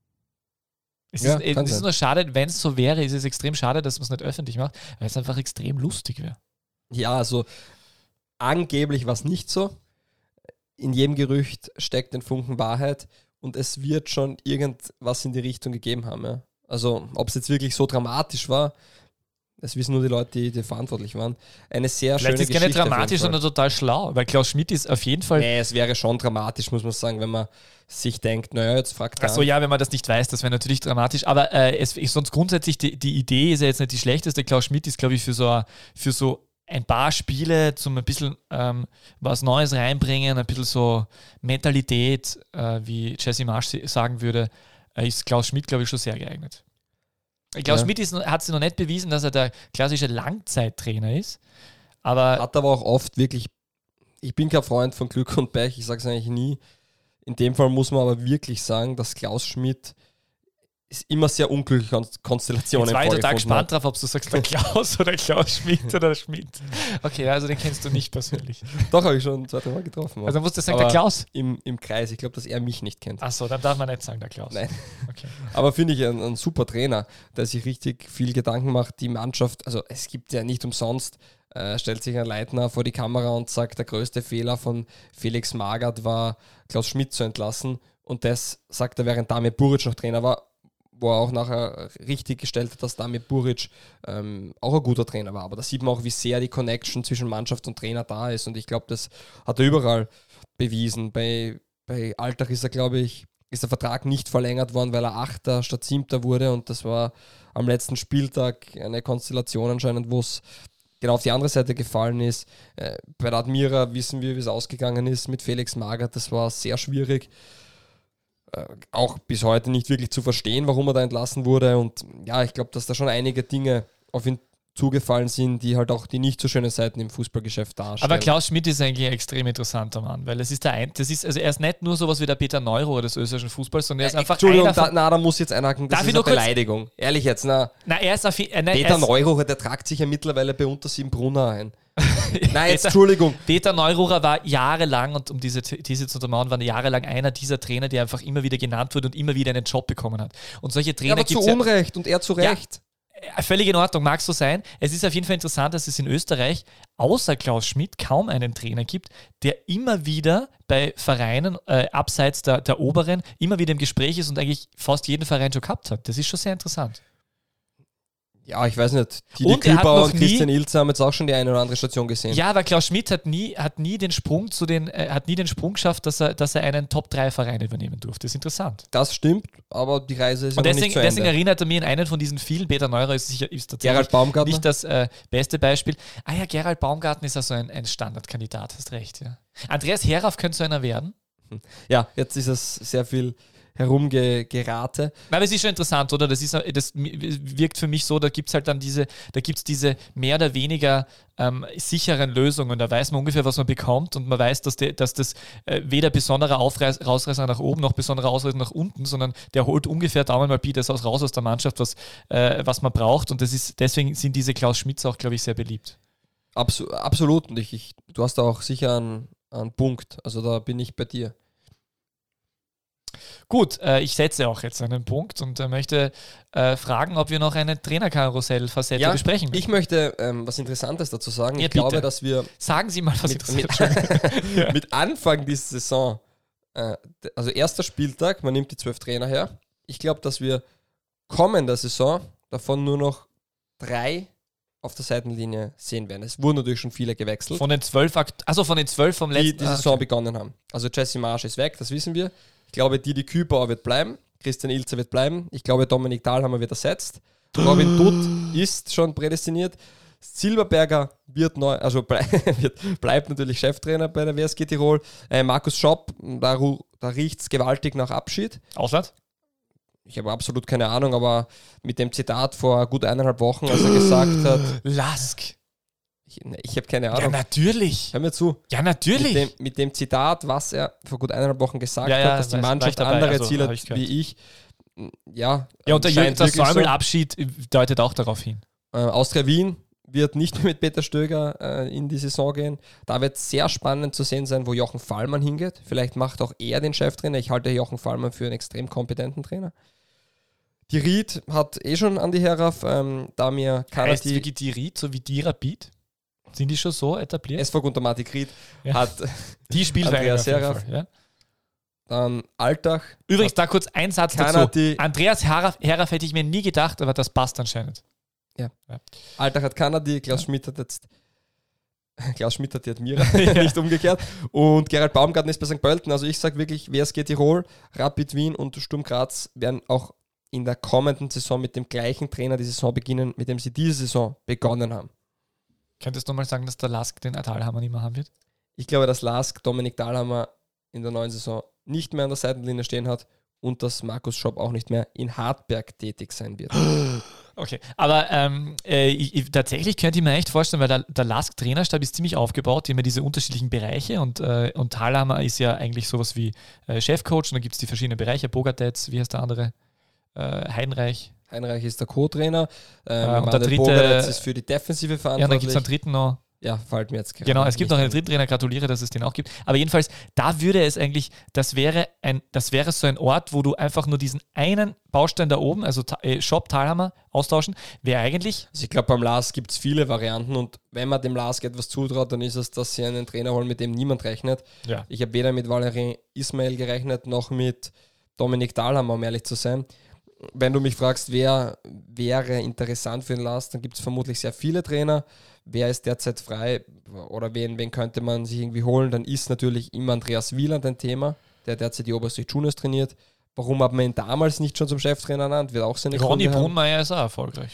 Es, Ja, ist, kann es ist sein. nur schade, wenn es so wäre, ist es extrem schade, dass man es nicht öffentlich macht, weil es einfach extrem lustig wäre. Ja, also angeblich war es nicht so. In jedem Gerücht steckt ein Funken Wahrheit und es wird schon irgendwas in die Richtung gegeben haben. Ja. Also ob es jetzt wirklich so dramatisch war, das wissen nur die Leute, die, die verantwortlich waren. Eine sehr Vielleicht schöne ist es gar nicht Geschichte auf jeden dramatisch, Fall. sondern total schlau, weil Klaus Schmidt ist auf jeden Fall. Nee, es wäre schon dramatisch, muss man sagen, wenn man sich denkt, naja, jetzt fragt er. Achso, ja, wenn man das nicht weiß, das wäre natürlich dramatisch. Aber äh, es ist sonst grundsätzlich, die, die Idee ist ja jetzt nicht die schlechteste. Klaus Schmidt ist, glaube ich, für so, ein- für so ein paar Spiele zum ein bisschen ähm, was Neues reinbringen, ein bisschen so Mentalität, äh, wie Jesse Marsch si- sagen würde, äh, ist Klaus Schmidt, glaube ich, schon sehr geeignet. Klaus Ja. Schmidt ist, noch- hat sich noch nicht bewiesen, dass er der klassische Langzeittrainer ist. Aber Hat aber auch oft wirklich, ich bin kein Freund von Glück und Pech, ich sage es eigentlich nie. In dem Fall muss man aber wirklich sagen, dass Klaus Schmidt ist immer sehr unglückliche Kon- Konstellationen jetzt war ich total vorgefunden gespannt hat. drauf, ob du sagst, der Klaus oder Klaus Schmidt oder Schmidt. Okay, also den kennst du nicht persönlich. Doch, habe ich schon zwei, drei Mal getroffen. Also musst du sagen, Aber der Klaus. im, im Kreis, ich glaube, dass er mich nicht kennt. Achso, dann darf man nicht sagen, der Klaus. Nein. Okay. Aber finde ich ein, ein super Trainer, der sich richtig viel Gedanken macht. Die Mannschaft, also es gibt ja nicht umsonst, äh, stellt sich ein Leitner vor die Kamera und sagt, der größte Fehler von Felix Magath war, Klaus Schmidt zu entlassen. Und das sagt er, während Damir Buric noch Trainer war, wo er auch nachher richtig gestellt hat, dass Damir Buric ähm, auch ein guter Trainer war. Aber da sieht man auch, wie sehr die Connection zwischen Mannschaft und Trainer da ist. Und ich glaube, das hat er überall bewiesen. Bei, bei Altach ist er, glaube ich, ist der Vertrag nicht verlängert worden, weil er Achter statt Siebter wurde. Und das war am letzten Spieltag eine Konstellation anscheinend, wo es genau auf die andere Seite gefallen ist. Äh, bei der Admira wissen wir, wie es ausgegangen ist mit Felix Magath. Das war sehr schwierig. Äh, auch bis heute nicht wirklich zu verstehen, warum er da entlassen wurde. Und ja, ich glaube, dass da schon einige Dinge auf ihn zugefallen sind, die halt auch die nicht so schönen Seiten im Fußballgeschäft darstellen. Aber Klaus Schmidt ist eigentlich ein extrem interessanter Mann, weil es ist der ein, das ist, also er ist nicht nur sowas wie der Peter Neurohr des österreichischen Fußballs, sondern er ist Äh, einfach Entschuldigung, einer da, von, na, da muss ich jetzt einhaken, das Darf ist ich eine nur kurz- Beleidigung. Ehrlich jetzt, na, na, er ist auf, äh, nein, Peter er ist, Neurohrer, der tragt sich ja mittlerweile bei Untersiebenbrunner ein. Nein, jetzt, Peter- Entschuldigung. Peter Neururer war jahrelang, und um diese These zu untermauern, war jahrelang einer dieser Trainer, der einfach immer wieder genannt wurde und immer wieder einen Job bekommen hat. Und solche Ja, Trainer aber zu gibt es ja, Unrecht und er zu Recht. Äh, völlig in Ordnung, mag so sein. Es ist auf jeden Fall interessant, dass es in Österreich außer Klaus Schmidt kaum einen Trainer gibt, der immer wieder bei Vereinen äh, abseits der, der Oberen immer wieder im Gespräch ist und eigentlich fast jeden Verein schon gehabt hat. Das ist schon sehr interessant. Ja, ich weiß nicht. Didi Und er hat Kühlbauer noch und nie- Christian Ilzer haben jetzt auch schon die eine oder andere Station gesehen. Ja, aber Klaus Schmidt hat nie, hat nie den Sprung zu den, äh, hat nie den Sprung geschafft, dass er, dass er einen Top drei Verein übernehmen durfte. Das ist interessant. Das stimmt, aber die Reise ist Und ja noch deswegen, nicht zu deswegen Ende. erinnert er mich an einen von diesen vielen. Peter Neurer ist sicher ist tatsächlich Gerald Baumgartner? nicht das äh, beste Beispiel. Ah ja, Gerald Baumgartner ist also ein, ein Standardkandidat, hast recht. Ja. Andreas Herauf könnte so einer werden. Ja, jetzt ist es sehr viel herumgerate. Nein, aber es ist schon interessant, oder? Das, ist, das wirkt für mich so, da gibt es halt dann diese, da gibt es diese mehr oder weniger ähm, sicheren Lösungen. Da weiß man ungefähr, was man bekommt und man weiß, dass, de, dass das äh, weder besonderer Aufreiß, Rausreißer nach oben noch besonderer Ausreißer nach unten, sondern der holt ungefähr Daumen mal Pi das aus, raus aus der Mannschaft, was, äh, was man braucht. Und das ist, deswegen sind diese Klaus Schmitz auch, glaube ich, sehr beliebt. Absu- absolut. Und ich, ich, du hast da auch sicher einen, einen Punkt. Also da bin ich bei dir. Gut, äh, ich setze auch jetzt einen Punkt und äh, möchte äh, fragen, ob wir noch eine Trainerkarussell-Facette Ja, besprechen. Ich möchte ähm, was Interessantes dazu sagen. Ja, ich glaube, bitte. dass wir Sagen Sie mal, was mit, interessiert. mit, mit Anfang dieser Saison, äh, also erster Spieltag, man nimmt die zwölf Trainer her. Ich glaube, dass wir kommende Saison davon nur noch drei auf der Seitenlinie sehen werden. Es wurden natürlich schon viele gewechselt, Von den zwölf, Akt- also von den zwölf vom die letzten die ah, Saison okay. begonnen haben. Also Jesse Marsch ist weg, das wissen wir. Ich glaube, Didi Kübauer wird bleiben. Christian Ilzer wird bleiben. Ich glaube, Dominik Dahlhammer wird ersetzt. Robin Dutt ist schon prädestiniert. Silberberger wird neu, also blei- wird, bleibt natürlich Cheftrainer bei der W S G Tirol. Äh, Markus Schopp, da, ru- da riecht es gewaltig nach Abschied. Ausland? Ich habe absolut keine Ahnung, aber mit dem Zitat vor gut eineinhalb Wochen, als er gesagt hat, Lask. ich, ich habe keine Ja, Ahnung. natürlich. Hör mir zu. Ja, natürlich. Mit dem, mit dem Zitat, was er vor gut eineinhalb Wochen gesagt Ja, ja, hat, dass die weiß- war ich Mannschaft dabei, andere also, Ziele hab hat ich gehört. wie ich. Ja, ja, und der, scheint Jürgen- der wirklich so. Säumel-Abschied deutet auch darauf hin. Äh, Austria Wien wird nicht mehr mit Peter Stöger äh, in die Saison gehen. Da wird sehr spannend zu sehen sein, wo Jochen Fallmann hingeht. Vielleicht macht auch er den Cheftrainer. Ich halte Jochen Fallmann für einen extrem kompetenten Trainer. Die Ried hat eh schon Andi Heraf, ähm, da mir keiner Heißt die wirklich die Ried, so wie die Rapid? Sind die schon so etabliert? S V Guntermatik Ried Ja. hat Die Spielweise Andreas auf jeden Heraf. Fall, ja. dann Altach. Übrigens, da kurz ein Satz Keiner dazu. die- Andreas Heraf, Heraf hätte ich mir nie gedacht, aber das passt anscheinend. Altach hat Kanadi, Klaus Schmidt hat jetzt Klaus Schmidt hat die Admira, nicht umgekehrt. Und Gerald Baumgarten ist bei Sankt Pölten. Also ich sage wirklich, W S G Tirol, Rapid Wien und Sturm Graz werden auch in der kommenden Saison mit dem gleichen Trainer die Saison beginnen, mit dem sie diese Saison begonnen haben. Könntest du mal sagen, dass der Lask den Talhammer nicht mehr haben wird? Ich glaube, dass Lask Dominik Dahlhammer in der neuen Saison nicht mehr an der Seitenlinie stehen hat und dass Markus Schopp auch nicht mehr in Hartberg tätig sein wird. Okay, aber ähm, äh, ich, ich, tatsächlich könnte ich mir echt vorstellen, weil der, der Lask-Trainerstab ist ziemlich aufgebaut, die haben ja diese unterschiedlichen Bereiche und, äh, und Thalhammer ist ja eigentlich sowas wie äh, Chefcoach und da gibt es die verschiedenen Bereiche, Bogartetz, wie heißt der andere? Äh, Heidenreich. Heinreich ist der Co-Trainer, ähm, Äh, und der Manuel dritte- Bogaretz ist für die Defensive Ja, und dann verantwortlich. gibt es einen dritten noch. Ja, fällt mir jetzt gerade Genau, es gibt nicht noch einen ein. dritten Trainer, gratuliere, dass es den auch gibt. Aber jedenfalls, da würde es eigentlich, das wäre ein, das wäre so ein Ort, wo du einfach nur diesen einen Baustein da oben, also Ta- äh, Shop, Thalhammer, austauschen, wäre eigentlich, Also ich glaube, beim Lask gibt es viele Varianten und wenn man dem Lask etwas zutraut, dann ist es, dass sie einen Trainer holen, mit dem niemand rechnet. ja, Ich habe weder mit Valerien Ismail gerechnet, noch mit Dominik Dahlhammer, um ehrlich zu sein. Wenn du mich fragst, wer wäre interessant für den Lask, dann gibt es vermutlich sehr viele Trainer. Wer ist derzeit frei oder wen, wen könnte man sich irgendwie holen, dann ist natürlich immer Andreas Wieland ein Thema, der derzeit die Oberösterreich Juniors trainiert. Warum hat man ihn damals nicht schon zum Cheftrainer ernannt? Wird auch seine Ronny Gründe haben. Brunmeier ist auch erfolgreich.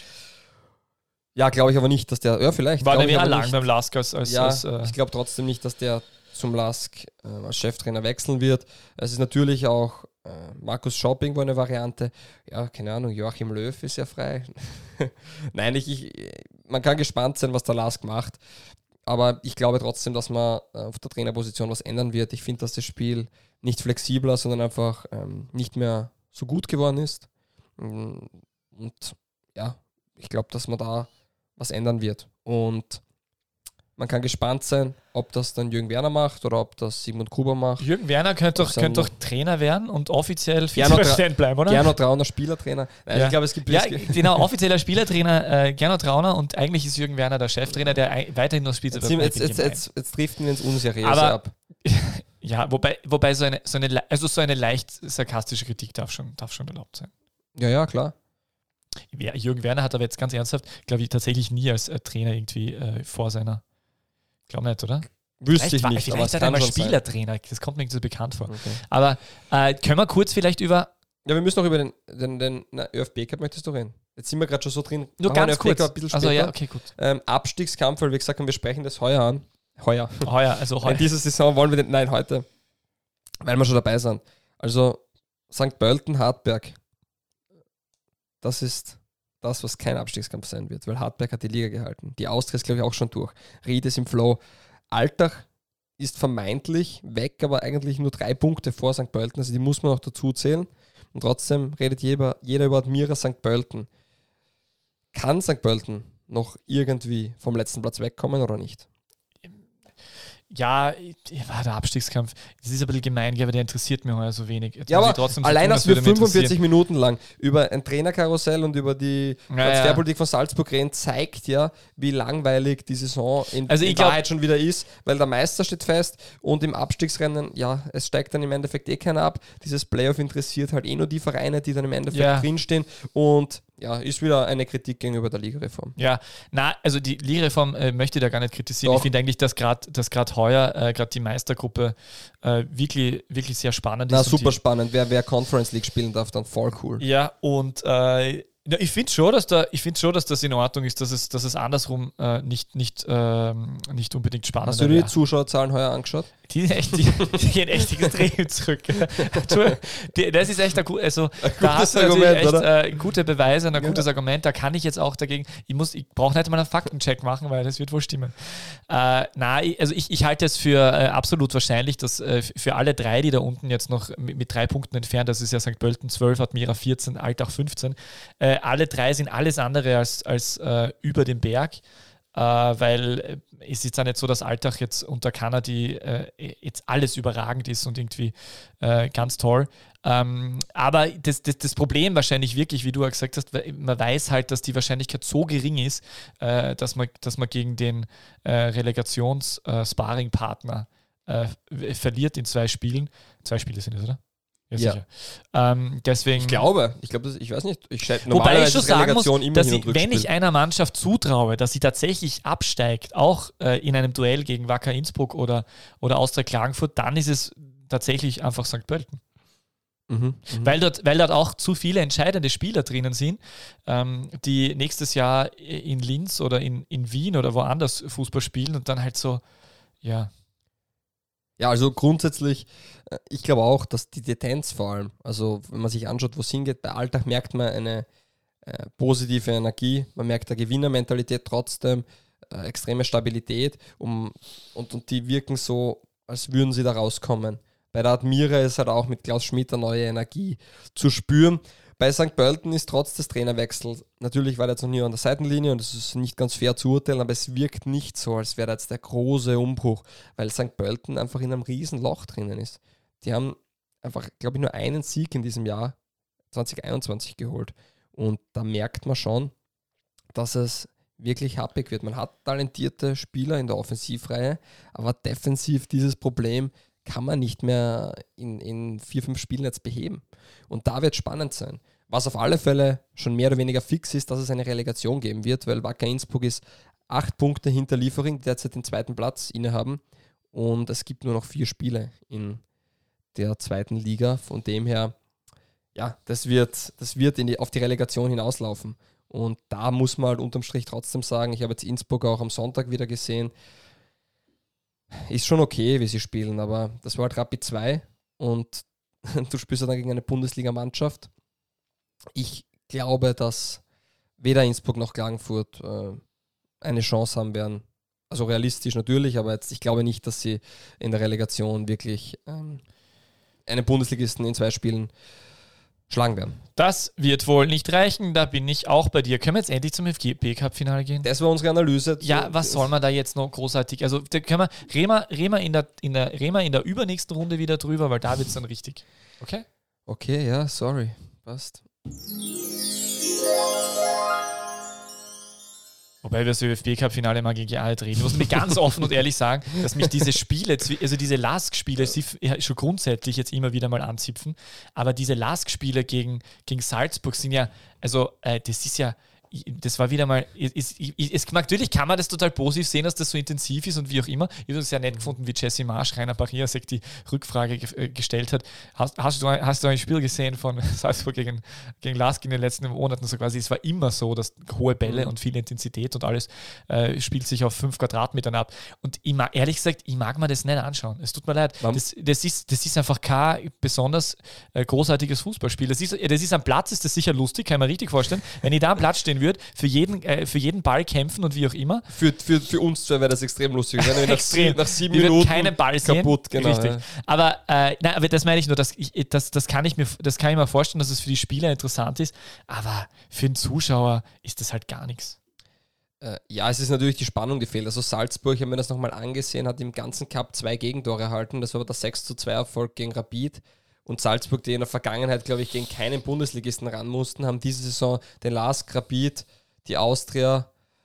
Ja, glaube ich aber nicht, dass der, ja vielleicht. War glaub nämlich ich auch aber lang nicht. beim Lask als, als, Ja, als äh, ich glaube trotzdem nicht, dass der zum Lask äh, als Cheftrainer wechseln wird. Es ist natürlich auch äh, Markus Schopp irgendwo eine Variante. Ja, keine Ahnung, Joachim Löw ist ja frei. Nein, ich, ich, man kann gespannt sein, was der Lask macht. Aber ich glaube trotzdem, dass man äh, auf der Trainerposition was ändern wird. Ich finde, dass das Spiel nicht flexibler, sondern einfach ähm, nicht mehr so gut geworden ist. Und ja, ich glaube, dass man da was ändern wird. Und man kann gespannt sein, ob das dann Jürgen Werner macht oder ob das Sigmund Gruber macht. Jürgen Werner könnte doch, Das sind- könnte doch Trainer werden und offiziell Gernot Ra- Vizepräsident bleiben, oder? Gernot Trauner, Spielertrainer. Nein, Ja. Ich glaube, es gibt Ja, es gibt- genau, offizieller Spielertrainer äh, Gernot Trauner und eigentlich ist Jürgen Werner der Cheftrainer, der ein, weiterhin noch spielt. jetzt, sind wir- jetzt, jetzt, jetzt, jetzt driften wir ins Unseriöse Aber- ab. Ja, wobei, wobei so, eine, so, eine, le- also so eine leicht sarkastische Kritik darf schon, darf schon erlaubt sein. Ja, ja, klar. Ja, Jürgen Werner hat aber jetzt ganz ernsthaft, glaube ich, tatsächlich nie als äh, Trainer irgendwie äh, vor seiner. Glaube nicht, oder? Wüsste ich war, nicht, aber vielleicht es hat er kann mal schon sein. Spielertrainer. Das kommt mir nicht so bekannt vor. Okay. Aber äh, können wir kurz vielleicht über. Ja, wir müssen noch über den, den, den na, ÖFB-Cup möchtest du reden. Jetzt sind wir gerade schon so drin. Nur Machen wir ganz den kurz. ÖFB-Cup ein bisschen Also später. ja, okay, gut. ähm, Abstiegskampf, weil wir gesagt haben, wir sprechen das heuer an. Heuer. Heuer, also In heuer. dieser Saison wollen wir den, nein, heute, weil wir schon dabei sind. Also Sankt Pölten, Hartberg. Das ist das, was kein Abstiegskampf sein wird, weil Hartberg hat die Liga gehalten. Die Austria ist, glaube ich, auch schon durch. Ried ist im Flow. Altach ist vermeintlich weg, aber eigentlich nur drei Punkte vor Sankt Pölten. Also die muss man noch dazu zählen. Und trotzdem redet jeder, jeder über Admira Sankt Pölten. Kann Sankt Pölten noch irgendwie vom letzten Platz wegkommen oder nicht? Ja, war der Abstiegskampf. Das ist ein bisschen gemein, aber der interessiert mich heuer so wenig. Jetzt ja, muss aber ich trotzdem so allein, tun, dass wir würde mich fünfundvierzig interessieren. Minuten lang über ein Trainerkarussell und über die Ja, Transferpolitik von Salzburg reden, zeigt ja, wie langweilig die Saison in, Also in ich glaub- Wahrheit schon wieder ist, weil der Meister steht fest und im Abstiegsrennen, ja, es steigt dann im Endeffekt eh keiner ab. Dieses Playoff interessiert halt eh nur die Vereine, die dann im Endeffekt Ja. drinstehen und ja, ist wieder eine Kritik gegenüber der Ligareform. Ja, na, also die Ligareform äh, möchte ich da gar nicht kritisieren. Doch. Ich finde eigentlich, dass gerade dass grad heuer, äh, gerade die Meistergruppe äh, wirklich, wirklich sehr spannend Na, ist. und super die, spannend. Wer, wer Conference League spielen darf, dann voll cool. Ja, und äh, ja, ich finde schon, dass da, ich finde schon, dass das in Ordnung ist, dass es, dass es andersrum äh, nicht, nicht, ähm, nicht unbedingt spannend Hast du dir die Zuschauerzahlen heuer angeschaut? Die, sind echt, die, die gehen echt extrem zurück. Entschuldigung, die, das ist echt ein, gut, also, da hast du natürlich Argument, echt oder? äh, gute Beweise und ein Ja. gutes Argument. Da kann ich jetzt auch dagegen, ich, muss, ich brauche nicht mal einen Faktencheck machen, weil das wird wohl stimmen. Äh, na, ich, also ich, ich halte es für äh, absolut wahrscheinlich, dass äh, für alle drei, die da unten jetzt noch mit, mit drei Punkten entfernt, das ist ja Sankt Pölten zwölf, Admira vierzehn, Altach fünfzehn, äh, alle drei sind alles andere als, als äh, über dem Berg. Äh, weil es ist jetzt auch nicht so, dass Altach jetzt unter Kanadi äh, jetzt alles überragend ist und irgendwie äh, ganz toll. Ähm, aber das, das, das Problem wahrscheinlich wirklich, wie du auch gesagt hast, weil man weiß halt, dass die Wahrscheinlichkeit so gering ist, äh, dass, man, dass man gegen den äh, Relegations-Sparring-Partner äh, verliert in zwei Spielen. Zwei Spiele sind es, oder? Ja. Sicher. Ähm, deswegen, Ich glaube, ich glaube, das- ich weiß nicht. Ich schätze, Wobei ich normalerweise schon ist sagen muss, Relegation immer dass Hin- ich, und wenn Rückspiel. ich einer Mannschaft zutraue, dass sie tatsächlich absteigt, auch äh, in einem Duell gegen Wacker Innsbruck oder, oder Austria Klagenfurt, dann ist es tatsächlich einfach Sankt Pölten. Mhm. Mhm. Weil dort, weil dort auch zu viele entscheidende Spieler drinnen sind, ähm, die nächstes Jahr in Linz oder in, in Wien oder woanders Fußball spielen und dann halt so, ja, Ja, also grundsätzlich, äh, ich glaube auch, dass die Tendenz vor allem, also wenn man sich anschaut, wo es hingeht, bei Alltag merkt man eine äh, positive Energie, man merkt eine Gewinnermentalität trotzdem, äh, extreme Stabilität um, und, und die wirken so, als würden sie da rauskommen. Bei der Admira ist halt auch mit Klaus Schmidt eine neue Energie zu spüren. Bei Sankt Pölten ist trotz des Trainerwechsels, natürlich war der jetzt noch nie an der Seitenlinie und es ist nicht ganz fair zu urteilen, aber es wirkt nicht so, als wäre da jetzt der große Umbruch, weil Sankt Pölten einfach in einem riesen Loch drinnen ist. Die haben einfach, glaube ich, nur einen Sieg in diesem Jahr zwanzig einundzwanzig geholt und da merkt man schon, dass es wirklich happig wird. Man hat talentierte Spieler in der Offensivreihe, aber defensiv dieses Problem kann man nicht mehr in, in vier, fünf Spielen jetzt beheben. Und da wird spannend sein. Was auf alle Fälle schon mehr oder weniger fix ist, dass es eine Relegation geben wird, weil Wacker Innsbruck ist acht Punkte hinter Liefering, die derzeit den zweiten Platz innehaben. Und es gibt nur noch vier Spiele in der zweiten Liga. Von dem her, ja, das wird, das wird in die, auf die Relegation hinauslaufen. Und da muss man halt unterm Strich trotzdem sagen, ich habe jetzt Innsbruck auch am Sonntag wieder gesehen, ist schon okay, wie sie spielen, aber das war halt Rapid zwei und du spielst ja dann gegen eine Bundesliga-Mannschaft. Ich glaube, dass weder Innsbruck noch Klagenfurt äh, eine Chance haben werden. Also realistisch natürlich, aber jetzt, ich glaube nicht, dass sie in der Relegation wirklich ähm, einen Bundesligisten in zwei Spielen schlagen werden. das wird wohl nicht reichen, da bin ich auch bei dir. Können wir jetzt endlich zum F G B-Cup-Finale gehen? Das war unsere Analyse. Ja, was soll man da jetzt noch großartig? Also da können wir reden wir, reden wir in der, in der, reden wir in der übernächsten Runde wieder drüber, weil da wird es dann richtig. Okay? Okay, ja, sorry. Passt. Wobei wir das Ö F B-Cup-Finale mal gegen alle reden. Ich muss mir ganz offen und ehrlich sagen, dass mich diese Spiele, also diese Lask-Spiele, sie ja, schon grundsätzlich jetzt immer wieder mal anzipfen, aber diese Lask-Spiele gegen, gegen Salzburg sind ja, also äh, das ist ja, das war wieder mal, ist, ist, ist, natürlich kann man das total positiv sehen, dass das so intensiv ist und wie auch immer. Ich habe es sehr nett gefunden, wie Jesse Marsch, Rainer Pariasek die Rückfrage ge- gestellt hat. Hast, hast, du, hast du ein Spiel gesehen von Salzburg gegen, gegen Lask in den letzten Monaten? So quasi, es war immer so, dass hohe Bälle mhm. und viel Intensität und alles äh, spielt sich auf fünf Quadratmetern ab. Und ich mag, ehrlich gesagt, ich mag mir das nicht anschauen. Es tut mir leid. Das, das, ist, das ist einfach kein besonders äh, großartiges Fußballspiel. Das ist, das ist am Platz, ist das sicher lustig, kann ich mir richtig vorstellen. Wenn ich da am Platz stehen würde, für jeden, äh, für jeden Ball kämpfen und wie auch immer. Für, für, für uns zwei wäre das extrem lustig. Wenn wir nach, extrem. nach sieben wir Minuten keinen Ball kaputt, sehen. genau. Richtig. Ja. Aber, äh, nein, aber das meine ich nur, dass ich, das, das, kann ich mir, das kann ich mir vorstellen, dass es für die Spieler interessant ist, aber für den Zuschauer ist das halt gar nichts. Äh, ja, es ist natürlich die Spannung, die fehlt. Also Salzburg, ich habe mir das nochmal angesehen, hat im ganzen Cup zwei Gegentore erhalten. Das war aber der sechs zu zwei Erfolg gegen Rapid. Und Salzburg, die in der Vergangenheit, glaube ich, gegen keinen Bundesligisten ran mussten, haben diese Saison den Lask, Rapid, die Austria,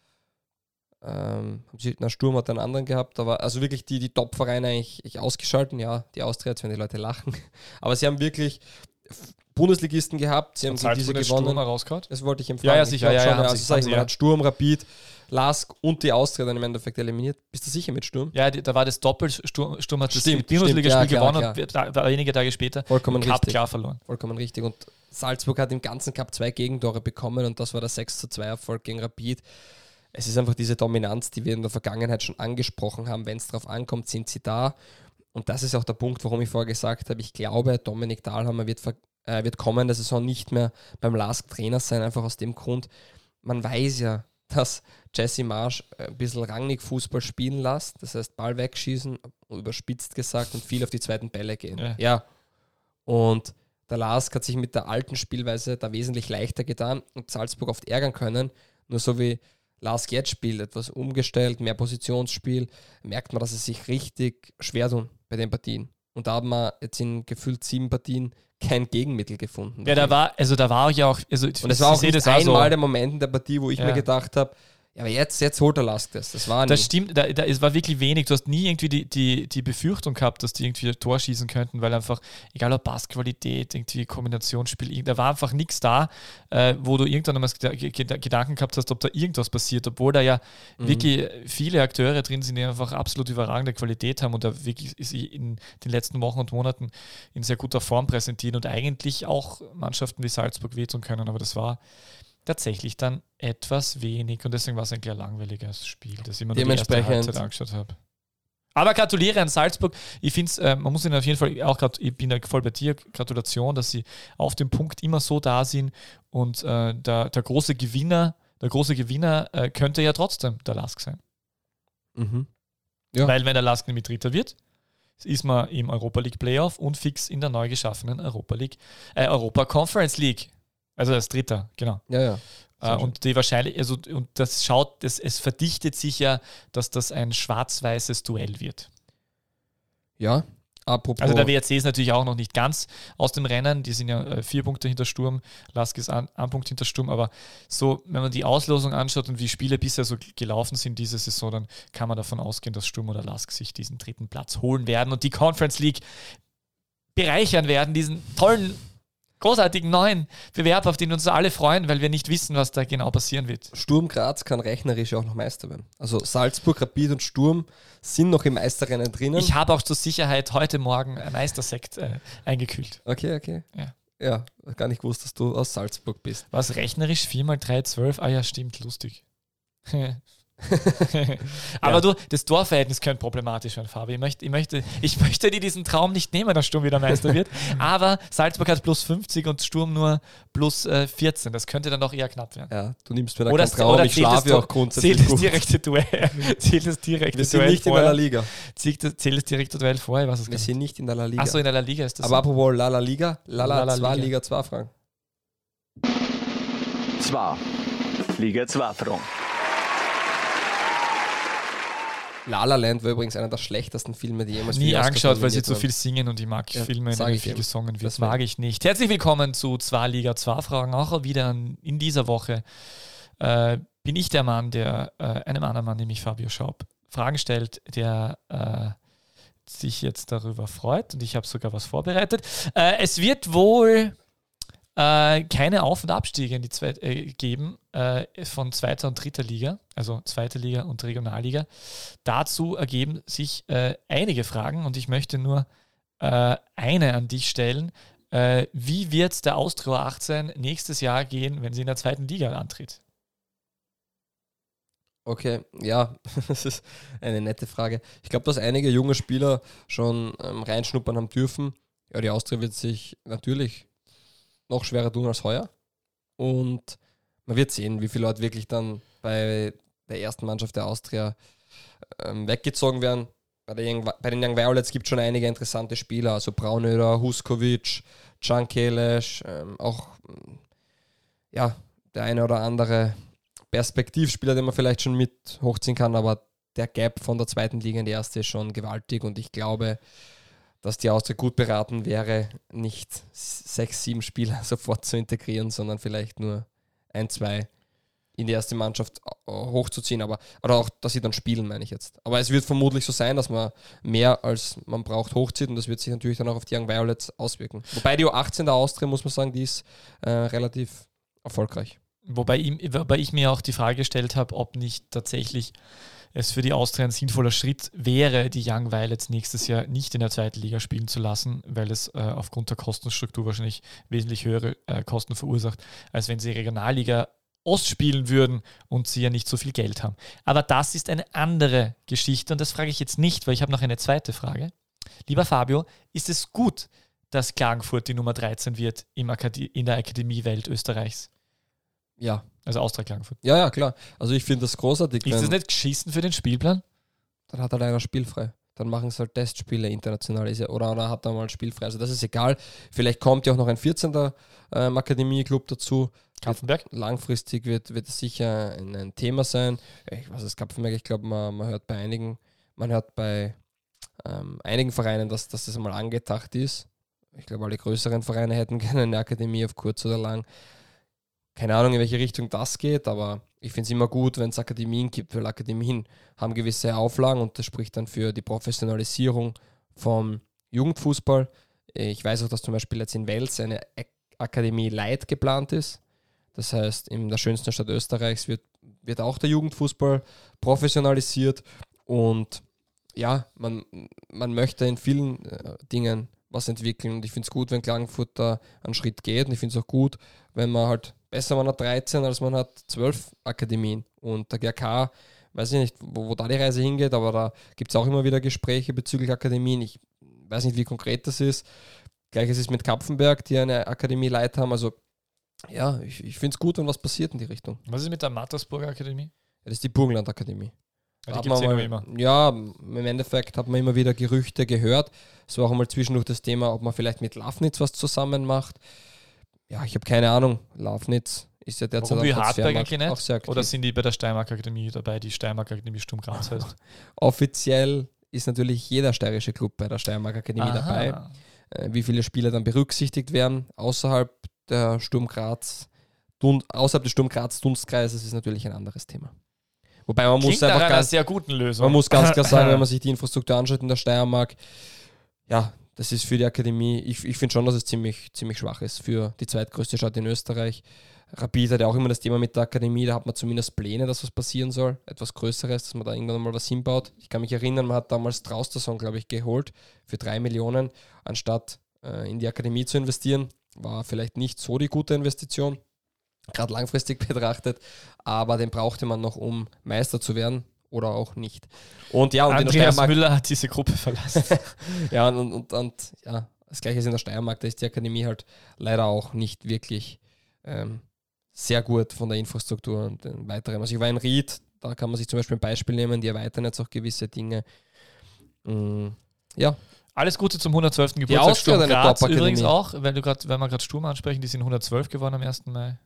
ähm, na, Sturm hat einen anderen gehabt, aber also wirklich die, die Top-Vereine eigentlich ausgeschalten. Ja, die Austria, jetzt werden die Leute lachen. Aber sie haben wirklich Bundesligisten gehabt, sie haben gegen diese gewonnen. Sturm rausgehauen? Das wollte ich empfangen. Ja, ja, sicher. Ja, schon, ja, ja, also sich, sag ich sie, mal, ja. hat Sturm, Rapid, Lask und die Austria dann im Endeffekt eliminiert. Bist du sicher mit Sturm? Ja, die, da war das Doppel, Sturm, Sturm hat Stimmt, das Bundesligaspiel ja, klar, gewonnen klar. und da, wenige Tage später Vollkommen den Cup richtig. klar verloren. Vollkommen richtig. Und Salzburg hat im ganzen Cup zwei Gegentore bekommen und das war der sechs zu zwei Erfolg gegen Rapid. Es ist einfach diese Dominanz, die wir in der Vergangenheit schon angesprochen haben. Wenn es darauf ankommt, sind sie da. Und das ist auch der Punkt, warum ich vorher gesagt habe, ich glaube, Dominik Dahlhammer wird, äh, wird kommen der Saison nicht mehr beim Lask Trainer sein, einfach aus dem Grund, man weiß ja, dass Jesse Marsch ein bisschen rangig Fußball spielen lässt, das heißt Ball wegschießen, überspitzt gesagt, und viel auf die zweiten Bälle gehen. Ja. ja. Und der Lask hat sich mit der alten Spielweise da wesentlich leichter getan und Salzburg oft ärgern können. Nur so wie Lask jetzt spielt, etwas umgestellt, mehr Positionsspiel, merkt man, dass sie sich richtig schwer tun bei den Partien. Und da haben wir jetzt in gefühlt sieben Partien kein Gegenmittel gefunden. Ja, da war, also da war ja auch, also und es war auch nicht das einmal so. der Moment in der Partie, wo ich Ja. mir gedacht habe, ja, aber jetzt, jetzt holt der Lask das. Das war Das nie. stimmt, da, da, es war wirklich wenig. Du hast nie irgendwie die, die, die Befürchtung gehabt, dass die irgendwie ein Tor schießen könnten, weil einfach, egal ob Passqualität, irgendwie Kombinationsspiel, da war einfach nichts da, äh, wo du irgendwann einmal Gedanken gehabt hast, ob da irgendwas passiert, obwohl da ja Mhm. wirklich viele Akteure drin sind, die einfach absolut überragende Qualität haben und da wirklich sich in den letzten Wochen und Monaten in sehr guter Form präsentieren und eigentlich auch Mannschaften wie Salzburg wehtun können, aber das war tatsächlich dann etwas wenig und deswegen war es ein klar langweiliges Spiel, das ich mir nur die erste Dementsprechend- Halbzeit angeschaut habe. Aber gratuliere an Salzburg. Ich finde es, äh, man muss ihnen auf jeden Fall auch, grad, ich bin da voll bei dir, Gratulation, dass sie auf dem Punkt immer so da sind und äh, der, der große Gewinner, der große Gewinner äh, könnte ja trotzdem der Lask sein. Mhm. Ja. Weil wenn der Lask nämlich Dritter wird, ist man im Europa League Playoff und fix in der neu geschaffenen Europa League, äh, Europa Conference League. Also als Dritter, genau. Ja, ja. Äh, und die wahrscheinlich, also und das schaut, das, es verdichtet sich ja, dass das ein schwarz-weißes Duell wird. Ja, apropos. Also der W R C ist natürlich auch noch nicht ganz aus dem Rennen, die sind ja äh, vier Punkte hinter Sturm, Lask ist ein, ein Punkt hinter Sturm, aber so, wenn man die Auslosung anschaut und wie Spiele bisher so gelaufen sind diese Saison, dann kann man davon ausgehen, dass Sturm oder Lask sich diesen dritten Platz holen werden und die Conference League bereichern werden, diesen tollen, großartigen neuen Bewerb, auf den wir uns alle freuen, weil wir nicht wissen, was da genau passieren wird. Sturm Graz kann rechnerisch auch noch Meister werden. Also Salzburg, Rapid und Sturm sind noch im Meisterrennen drinnen. Ich habe auch zur Sicherheit heute Morgen ein Meistersekt äh, eingekühlt. okay, okay. Ja. Ja, gar nicht gewusst, dass du aus Salzburg bist. Was rechnerisch? vier mal drei, zwölf? Ah ja, stimmt, lustig. Aber Ja. du, das Torverhältnis könnte problematisch werden, Fabi. Ich möchte, ich, möchte, ich möchte dir diesen Traum nicht nehmen, dass Sturm wieder Meister wird. Aber Salzburg hat plus fünfzig und Sturm nur plus äh, vierzehn. Das könnte dann doch eher knapp werden. Ja, du nimmst mir da Oder, keinen Traum, oder ich zählt, das, schlafe ja auch zählt grundsätzlich das gut. direkte Duell? Zählt das direkte Wir sind Duell nicht in der La vorher? Liga. Zählt das, zählt das direkte Duell vorher? Was ist Wir sind nicht in der La Liga. Achso, in der La Liga ist das. Aber apropos La La Liga, La La, La La zwei Liga. Liga zwei Fragen. zwei. Liga zwei Fragen. La La Land war übrigens einer der schlechtesten Filme, die jemals für nie die Oscars angeschaut, weil sie nominiert zu waren. viel singen und ich mag Ja, Filme, in sag denen ich viel eben. gesungen wird. Das Deswegen. mag ich nicht. Herzlich willkommen zu zwei Liga zwei Fragen. Auch wieder in dieser Woche äh, bin ich der Mann, der äh, einem anderen Mann, nämlich Fabio Schaub, Fragen stellt, der äh, sich jetzt darüber freut und ich habe sogar was vorbereitet. Äh, es wird wohl äh, keine Auf- und Abstiege in die Zweit- äh, geben äh, von zweiter und dritter Liga, also zweite Liga und Regionalliga. Dazu ergeben sich äh, einige Fragen und ich möchte nur äh, eine an dich stellen. Äh, wie wird der Austria achtzehn nächstes Jahr gehen, wenn sie in der zweiten Liga antritt? Okay, ja, das ist eine nette Frage. Ich glaube, dass einige junge Spieler schon ähm, reinschnuppern haben dürfen. Ja, die Austria wird sich natürlich noch schwerer tun als heuer. Und man wird sehen, wie viele Leute wirklich dann bei der ersten Mannschaft der Austria ähm, weggezogen werden. Bei, der Young, bei den Young Violets gibt es schon einige interessante Spieler, also Braunöder, Huskovic, Can Kelesch, ähm, auch ja, der eine oder andere Perspektivspieler, den man vielleicht schon mit hochziehen kann, aber der Gap von der zweiten Liga in die erste ist schon gewaltig und ich glaube, dass die Austria gut beraten wäre, nicht sechs, sieben Spieler sofort zu integrieren, sondern vielleicht nur ein, zwei in die erste Mannschaft hochzuziehen, aber oder auch, dass sie dann spielen, meine ich jetzt. Aber es wird vermutlich so sein, dass man mehr als man braucht hochzieht und das wird sich natürlich dann auch auf die Young Violets auswirken. Wobei die U achtzehn der Austria, muss man sagen, die ist äh, relativ erfolgreich. Wobei, ihm, wobei ich mir auch die Frage gestellt habe, ob nicht tatsächlich es für die Austria ein sinnvoller Schritt wäre, die Young Violets nächstes Jahr nicht in der zweiten Liga spielen zu lassen, weil es äh, aufgrund der Kostenstruktur wahrscheinlich wesentlich höhere äh, Kosten verursacht, als wenn sie Regionalliga Ost spielen würden und sie ja nicht so viel Geld haben. Aber das ist eine andere Geschichte und das frage ich jetzt nicht, weil ich habe noch eine zweite Frage. Lieber Fabio, ist es gut, dass Klagenfurt die Nummer dreizehn wird im Akade- in der Akademiewelt Österreichs? Ja. Also Austria Klagenfurt. Ja, ja, klar. Also ich finde das großartig. Ist wenn, das nicht geschissen für den Spielplan? Dann hat er leider spielfrei. Dann machen sie halt Testspiele international ist ja, oder, oder hat er mal spielfrei. Also das ist egal. Vielleicht kommt ja auch noch ein vierzehnter Ähm, Akademie-Club dazu. Kapfenberg? Langfristig wird, wird es sicher ein, ein Thema sein. Ich weiß es, Kapfenberg, ich glaube, man, man hört bei einigen, man hört bei ähm, einigen Vereinen, dass, dass das mal angedacht ist. Ich glaube, alle größeren Vereine hätten gerne eine Akademie auf kurz oder lang. Keine Ahnung, in welche Richtung das geht, aber ich finde es immer gut, wenn es Akademien gibt, weil Akademien haben gewisse Auflagen und das spricht dann für die Professionalisierung vom Jugendfußball. Ich weiß auch, dass zum Beispiel jetzt in Wels eine Akademie Light geplant ist. Das heißt, in der schönsten Stadt Österreichs wird, wird auch der Jugendfußball professionalisiert und ja, man, man möchte in vielen äh, Dingen was entwickeln und ich finde es gut, wenn Klagenfurt da einen Schritt geht und ich finde es auch gut, wenn man halt besser man hat dreizehn, als man hat zwölf Akademien und der G R K, weiß ich nicht, wo, wo da die Reise hingeht, aber da gibt es auch immer wieder Gespräche bezüglich Akademien. Ich weiß nicht, wie konkret das ist. Gleiches ist mit Kapfenberg, die eine Akademie Leiter haben, also ja, ich, ich finde es gut, wenn was passiert in die Richtung. Was ist mit der Mattersburger Akademie? Ja, das ist die Burgenland Akademie. Ja, Hat die gibt es man ja mal- noch immer. Ja, im Endeffekt hat man immer wieder Gerüchte gehört. Es war auch einmal zwischendurch das Thema, ob man vielleicht mit Lafnitz was zusammen macht. Ja, ich habe keine Ahnung. Lafnitz ist ja derzeit Warum wie am Hartberg Transfermarkt eigentlich auch nicht? sehr aktiv. Oder sind die bei der Steiermark Akademie dabei, die Steiermark Akademie Sturm Graz heißt? Offiziell ist natürlich jeder steirische Club bei der Steiermark Akademie dabei. Aha. Äh, wie viele Spieler dann berücksichtigt werden außerhalb der Sturm Graz, Dun- außerhalb des Sturm Graz Dunstkreises ist natürlich ein anderes Thema. Wobei man muss Klingt nach einfach einer ganz, sehr guten Lösung. man muss ganz klar sagen, wenn man sich die Infrastruktur anschaut in der Steiermark, ja, das ist für die Akademie, ich, ich finde schon, dass es ziemlich, ziemlich schwach ist für die zweitgrößte Stadt in Österreich. Rapid hat ja auch immer das Thema mit der Akademie, da hat man zumindest Pläne, dass was passieren soll, etwas Größeres, dass man da irgendwann mal was hinbaut. Ich kann mich erinnern, man hat damals Traustason, glaube ich, geholt für drei Millionen, anstatt äh, in die Akademie zu investieren. War vielleicht nicht so die gute Investition, gerade langfristig betrachtet, aber den brauchte man noch, um Meister zu werden oder auch nicht. Und ja, und in der Andreas Steiermark, Müller hat diese Gruppe verlassen. ja, und, und, und ja, das gleiche ist in der Steiermark, da ist die Akademie halt leider auch nicht wirklich ähm, sehr gut von der Infrastruktur und den weiteren. Also ich war in Ried, da kann man sich zum Beispiel ein Beispiel nehmen, die erweitern jetzt auch gewisse Dinge. Mm, ja, Alles Gute zum hundertzwölften Geburtstag Austria Sturm hat eine Graz Top-Akademie. übrigens auch, weil, du grad, weil wir gerade Sturm ansprechen, die sind hundertzwölf geworden am ersten Mai.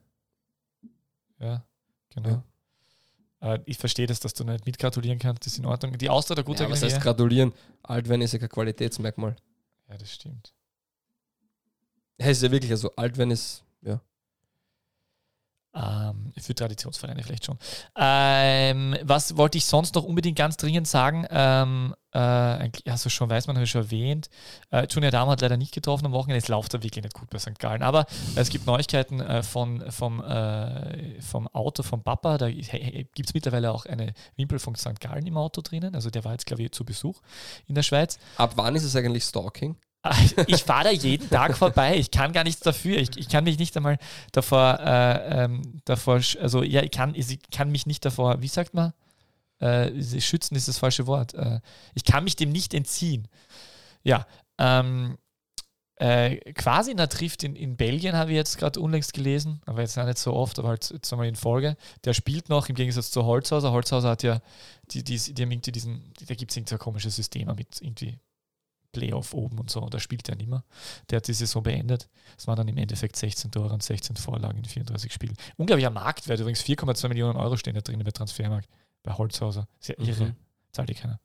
Ja, genau. Äh, ich verstehe das, dass du nicht mitgratulieren kannst, das ist in Ordnung. Die Austria der gute ja, was Akademie. heißt gratulieren? Altwein ist ja kein Qualitätsmerkmal. Ja, das stimmt. Ja, ist ja wirklich, also Altwein ist, ja. Ähm, ähm, für Traditionsvereine vielleicht schon. Ähm, was wollte ich sonst noch unbedingt ganz dringend sagen? Ähm, äh, also schon weiß man, habe ich schon erwähnt. Äh, Junior Damm hat leider nicht getroffen am Wochenende. Es läuft da wirklich nicht gut bei Sankt Gallen. Aber es gibt Neuigkeiten äh, von, vom, äh, vom Auto vom Papa. Da gibt es mittlerweile auch eine Wimpel von Sankt Gallen im Auto drinnen. Also der war jetzt, glaube ich, zu Besuch in der Schweiz. Ab wann ist es eigentlich Stalking? Ich fahre da jeden Tag vorbei. Ich kann gar nichts dafür. Ich, ich kann mich nicht einmal davor, äh, ähm, davor, also ja, ich kann, ich kann mich nicht davor, wie sagt man? Äh, schützen ist das falsche Wort. Äh, ich kann mich dem nicht entziehen. Ja, ähm, äh, Quasina trifft in, in Belgien, habe ich jetzt gerade unlängst gelesen, aber jetzt auch nicht so oft, aber halt jetzt einmal in Folge. Der spielt noch im Gegensatz zu Holzhauser. Holzhauser hat ja, die, die, die haben irgendwie diesen, da gibt es irgendwie so ein komisches System mit irgendwie Playoff oben und so, und da spielt er nicht mehr. Der hat die Saison beendet. Es waren dann im Endeffekt sechzehn Tore und sechzehn Vorlagen in vierunddreißig Spielen. Unglaublicher Marktwert, übrigens vier Komma zwei Millionen Euro stehen da drin bei Transfermarkt, bei Holzhauser. Sehr irre, mhm. Zahlt eh keiner.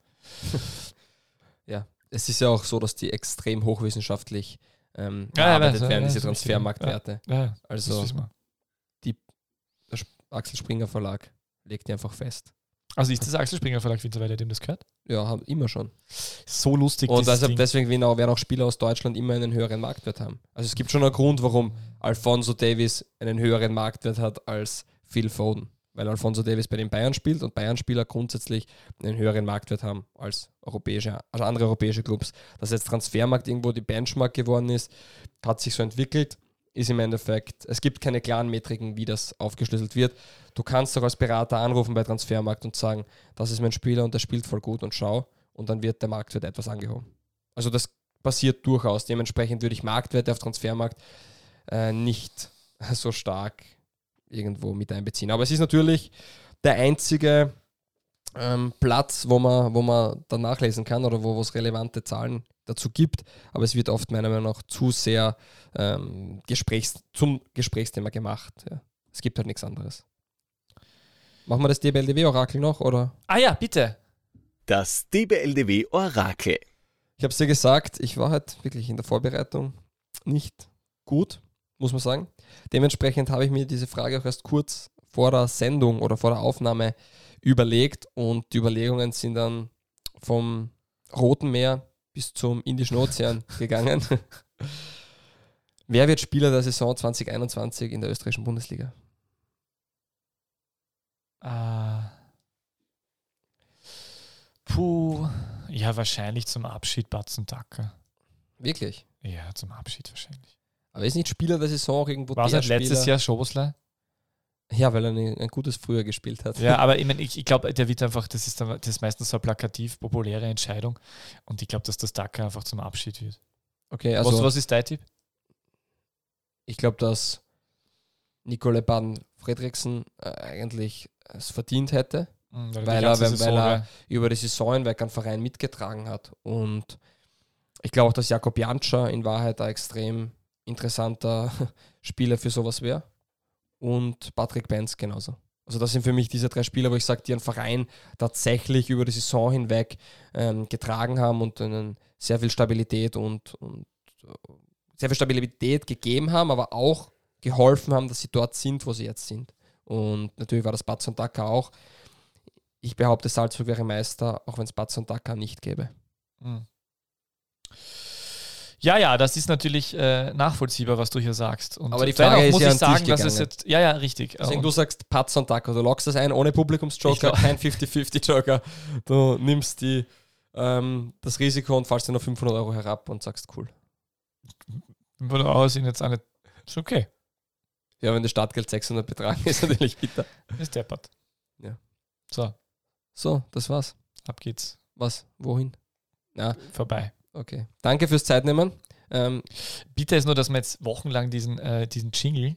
Ja, es ist ja auch so, dass die extrem hochwissenschaftlich ähm, ja, bearbeitet ja, werden, ja, diese ja, Transfermarktwerte. Ja, ja, also die, der Axel Springer Verlag legt die einfach fest. Also ist das Axel Springer Verlag mittlerweile, dem das gehört? Ja, haben immer schon. So lustig. Und also deswegen werden auch, werden auch Spieler aus Deutschland immer einen höheren Marktwert haben. Also es gibt schon einen Grund, warum Alphonso Davies einen höheren Marktwert hat als Phil Foden. Weil Alphonso Davies bei den Bayern spielt und Bayern-Spieler grundsätzlich einen höheren Marktwert haben als europäische, also andere europäische Clubs. Dass jetzt Transfermarkt irgendwo die Benchmark geworden ist, hat sich so entwickelt, ist im Endeffekt, es gibt keine klaren Metriken, wie das aufgeschlüsselt wird. Du kannst doch als Berater anrufen bei Transfermarkt und sagen, das ist mein Spieler und der spielt voll gut und schau, und dann wird der Marktwert etwas angehoben. Also das passiert durchaus. Dementsprechend würde ich Marktwerte auf Transfermarkt äh, nicht so stark irgendwo mit einbeziehen. Aber es ist natürlich der einzige ähm, Platz, wo man, wo man dann nachlesen kann oder wo es relevante Zahlen dazu gibt, aber es wird oft meiner Meinung nach zu sehr ähm, Gesprächs- zum Gesprächsthema gemacht. Ja. Es gibt halt nichts anderes. Machen wir das D B L D W-Orakel noch, oder? Ah ja, bitte. Das D B L D W-Orakel. Ich habe es dir gesagt, ich war halt wirklich in der Vorbereitung nicht gut, muss man sagen. Dementsprechend habe ich mir diese Frage auch erst kurz vor der Sendung oder vor der Aufnahme überlegt, und die Überlegungen sind dann vom Roten Meer bis zum Indischen Ozean gegangen. Wer wird Spieler der Saison zwanzig einundzwanzig in der österreichischen Bundesliga? Uh, puh, ja, wahrscheinlich zum Abschied Batzen Dacker. Wirklich? Ja, zum Abschied wahrscheinlich. Aber ist nicht Spieler der Saison auch irgendwo war der es letztes Spieler? Jahr Schoboslai? Ja, weil er ein, ein gutes Frühjahr gespielt hat. Ja, aber ich, mein, ich, ich glaube, der wird einfach, das ist, das ist meistens so eine plakativ populäre Entscheidung, und ich glaube, dass das Dacker einfach zum Abschied wird. Okay, also was, was ist dein Tipp? Ich glaube, dass Nicole Baden-Fredriksen äh, eigentlich es verdient hätte, mhm, weil, weil, er, weil, weil er über die Saison hinweg einen Verein mitgetragen hat. Und ich glaube auch, dass Jakob Jantscher in Wahrheit ein extrem interessanter Spieler für sowas wäre. Und Patrick Benz genauso. Also das sind für mich diese drei Spieler, wo ich sage, die einen Verein tatsächlich über die Saison hinweg ähm, getragen haben und einen sehr viel Stabilität und, und uh, sehr viel Stabilität gegeben haben, aber auch geholfen haben, dass sie dort sind, wo sie jetzt sind. Und natürlich war das Batz und Dacker auch. Ich behaupte, Salzburg wäre Meister, auch wenn es Batz und Dacker nicht gäbe. Mhm. Ja, ja, das ist natürlich äh, nachvollziehbar, was du hier sagst. Und aber die Frage ist muss ja ich sagen, dass gegangen. es jetzt, ja, ja, richtig. Deswegen du sagst Patz und Dacker, du lockst das ein ohne Publikumsjoker, kein fünfzig fünfzig Joker. Du nimmst die, ähm, das Risiko und fallst dir noch fünfhundert Euro herab und sagst cool. fünfhundert Euro sind jetzt auch nicht, ist okay. Ja, wenn das Startgeld sechshundert betragen ist, natürlich bitter. Ist deppert. Ja. So. So, das war's. Ab geht's. Was? Wohin? Ja. Vorbei. Okay. Danke fürs Zeitnehmen. Ähm, Bitte ist nur, dass wir jetzt wochenlang diesen, äh, diesen Jingle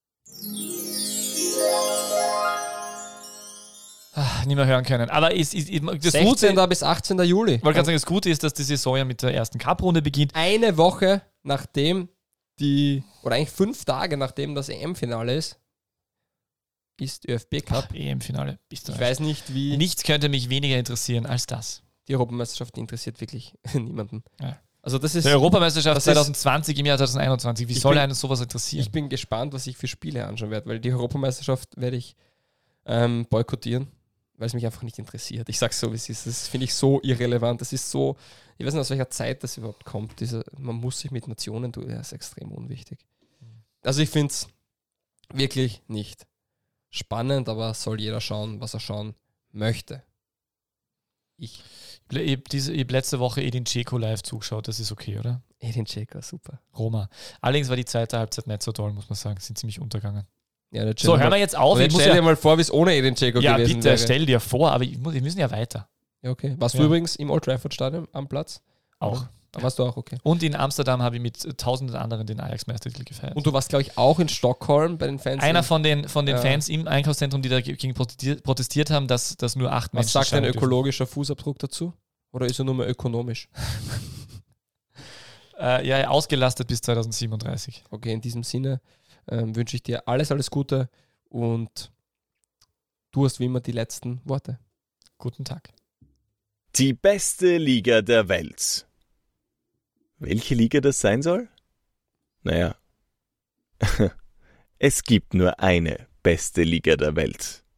ach, nicht mehr hören können. Aber es, es, es, das sechzehnten Gute, bis achtzehnten Juli. Ich wollte gerade sagen, das Gute ist, dass die Saison ja mit der ersten Cup-Runde beginnt. Eine Woche nachdem die, oder eigentlich fünf Tage nachdem das E M-Finale ist, ist ÖFB Cup. Ach, E M-Finale. Ich weiß nicht, wie... Nichts könnte mich weniger interessieren als das. Die Europameisterschaft interessiert wirklich niemanden. Ja. Also das ist, Die Europameisterschaft das ist- zwanzig zwanzig im Jahr zwanzig einundzwanzig. Wie Ich soll bin- einen sowas interessieren? ich bin gespannt, was ich für Spiele anschauen werde, weil die Europameisterschaft werde ich ähm, boykottieren, weil es mich einfach nicht interessiert. Ich sag's so, wie es ist. Das finde ich so irrelevant. Das ist so, ich weiß nicht, aus welcher Zeit das überhaupt kommt. Diese, man muss sich mit Nationen tun, das ist extrem unwichtig. Also ich finde es wirklich nicht spannend, aber soll jeder schauen, was er schauen möchte. Ich. Ich habe diese- ich hab letzte Woche Edin Dzeko live zugeschaut, das ist okay, oder? Edin Dzeko, super. Roma. Allerdings war die zweite Halbzeit nicht so toll, muss man sagen. Sind ziemlich untergegangen. Ja, jetzt So, stell dir hören mal- wir jetzt auf. und Ich jetzt muss stell dir ja, mal vor, wie es ohne Edin Dzeko ja, gewesen bitte, wäre. stell dir vor, aber ich muss, wir müssen ja weiter. Ja, okay. Warst Ja. du übrigens im Old Trafford Stadion am Platz? Auch. Ah, warst du auch, okay. Und in Amsterdam habe ich mit tausenden anderen den Ajax-Meistertitel gefeiert. Und du warst, glaube ich, auch in Stockholm bei den Fans. Einer von den, von den Ja. Fans im Einkaufszentrum, die dagegen protestiert, protestiert haben, dass, dass nur acht Was Menschen sagt dein schauen dürfen. ökologischer Fußabdruck dazu? Oder ist er nur mehr ökonomisch? Äh, ja, ausgelastet bis zwanzig siebenunddreißig. Okay, in diesem Sinne ähm, wünsche ich dir alles, alles Gute und du hast wie immer die letzten Worte. Guten Tag. Die beste Liga der Welt. Welche Liga das sein soll? Naja, es gibt nur eine beste Liga der Welt.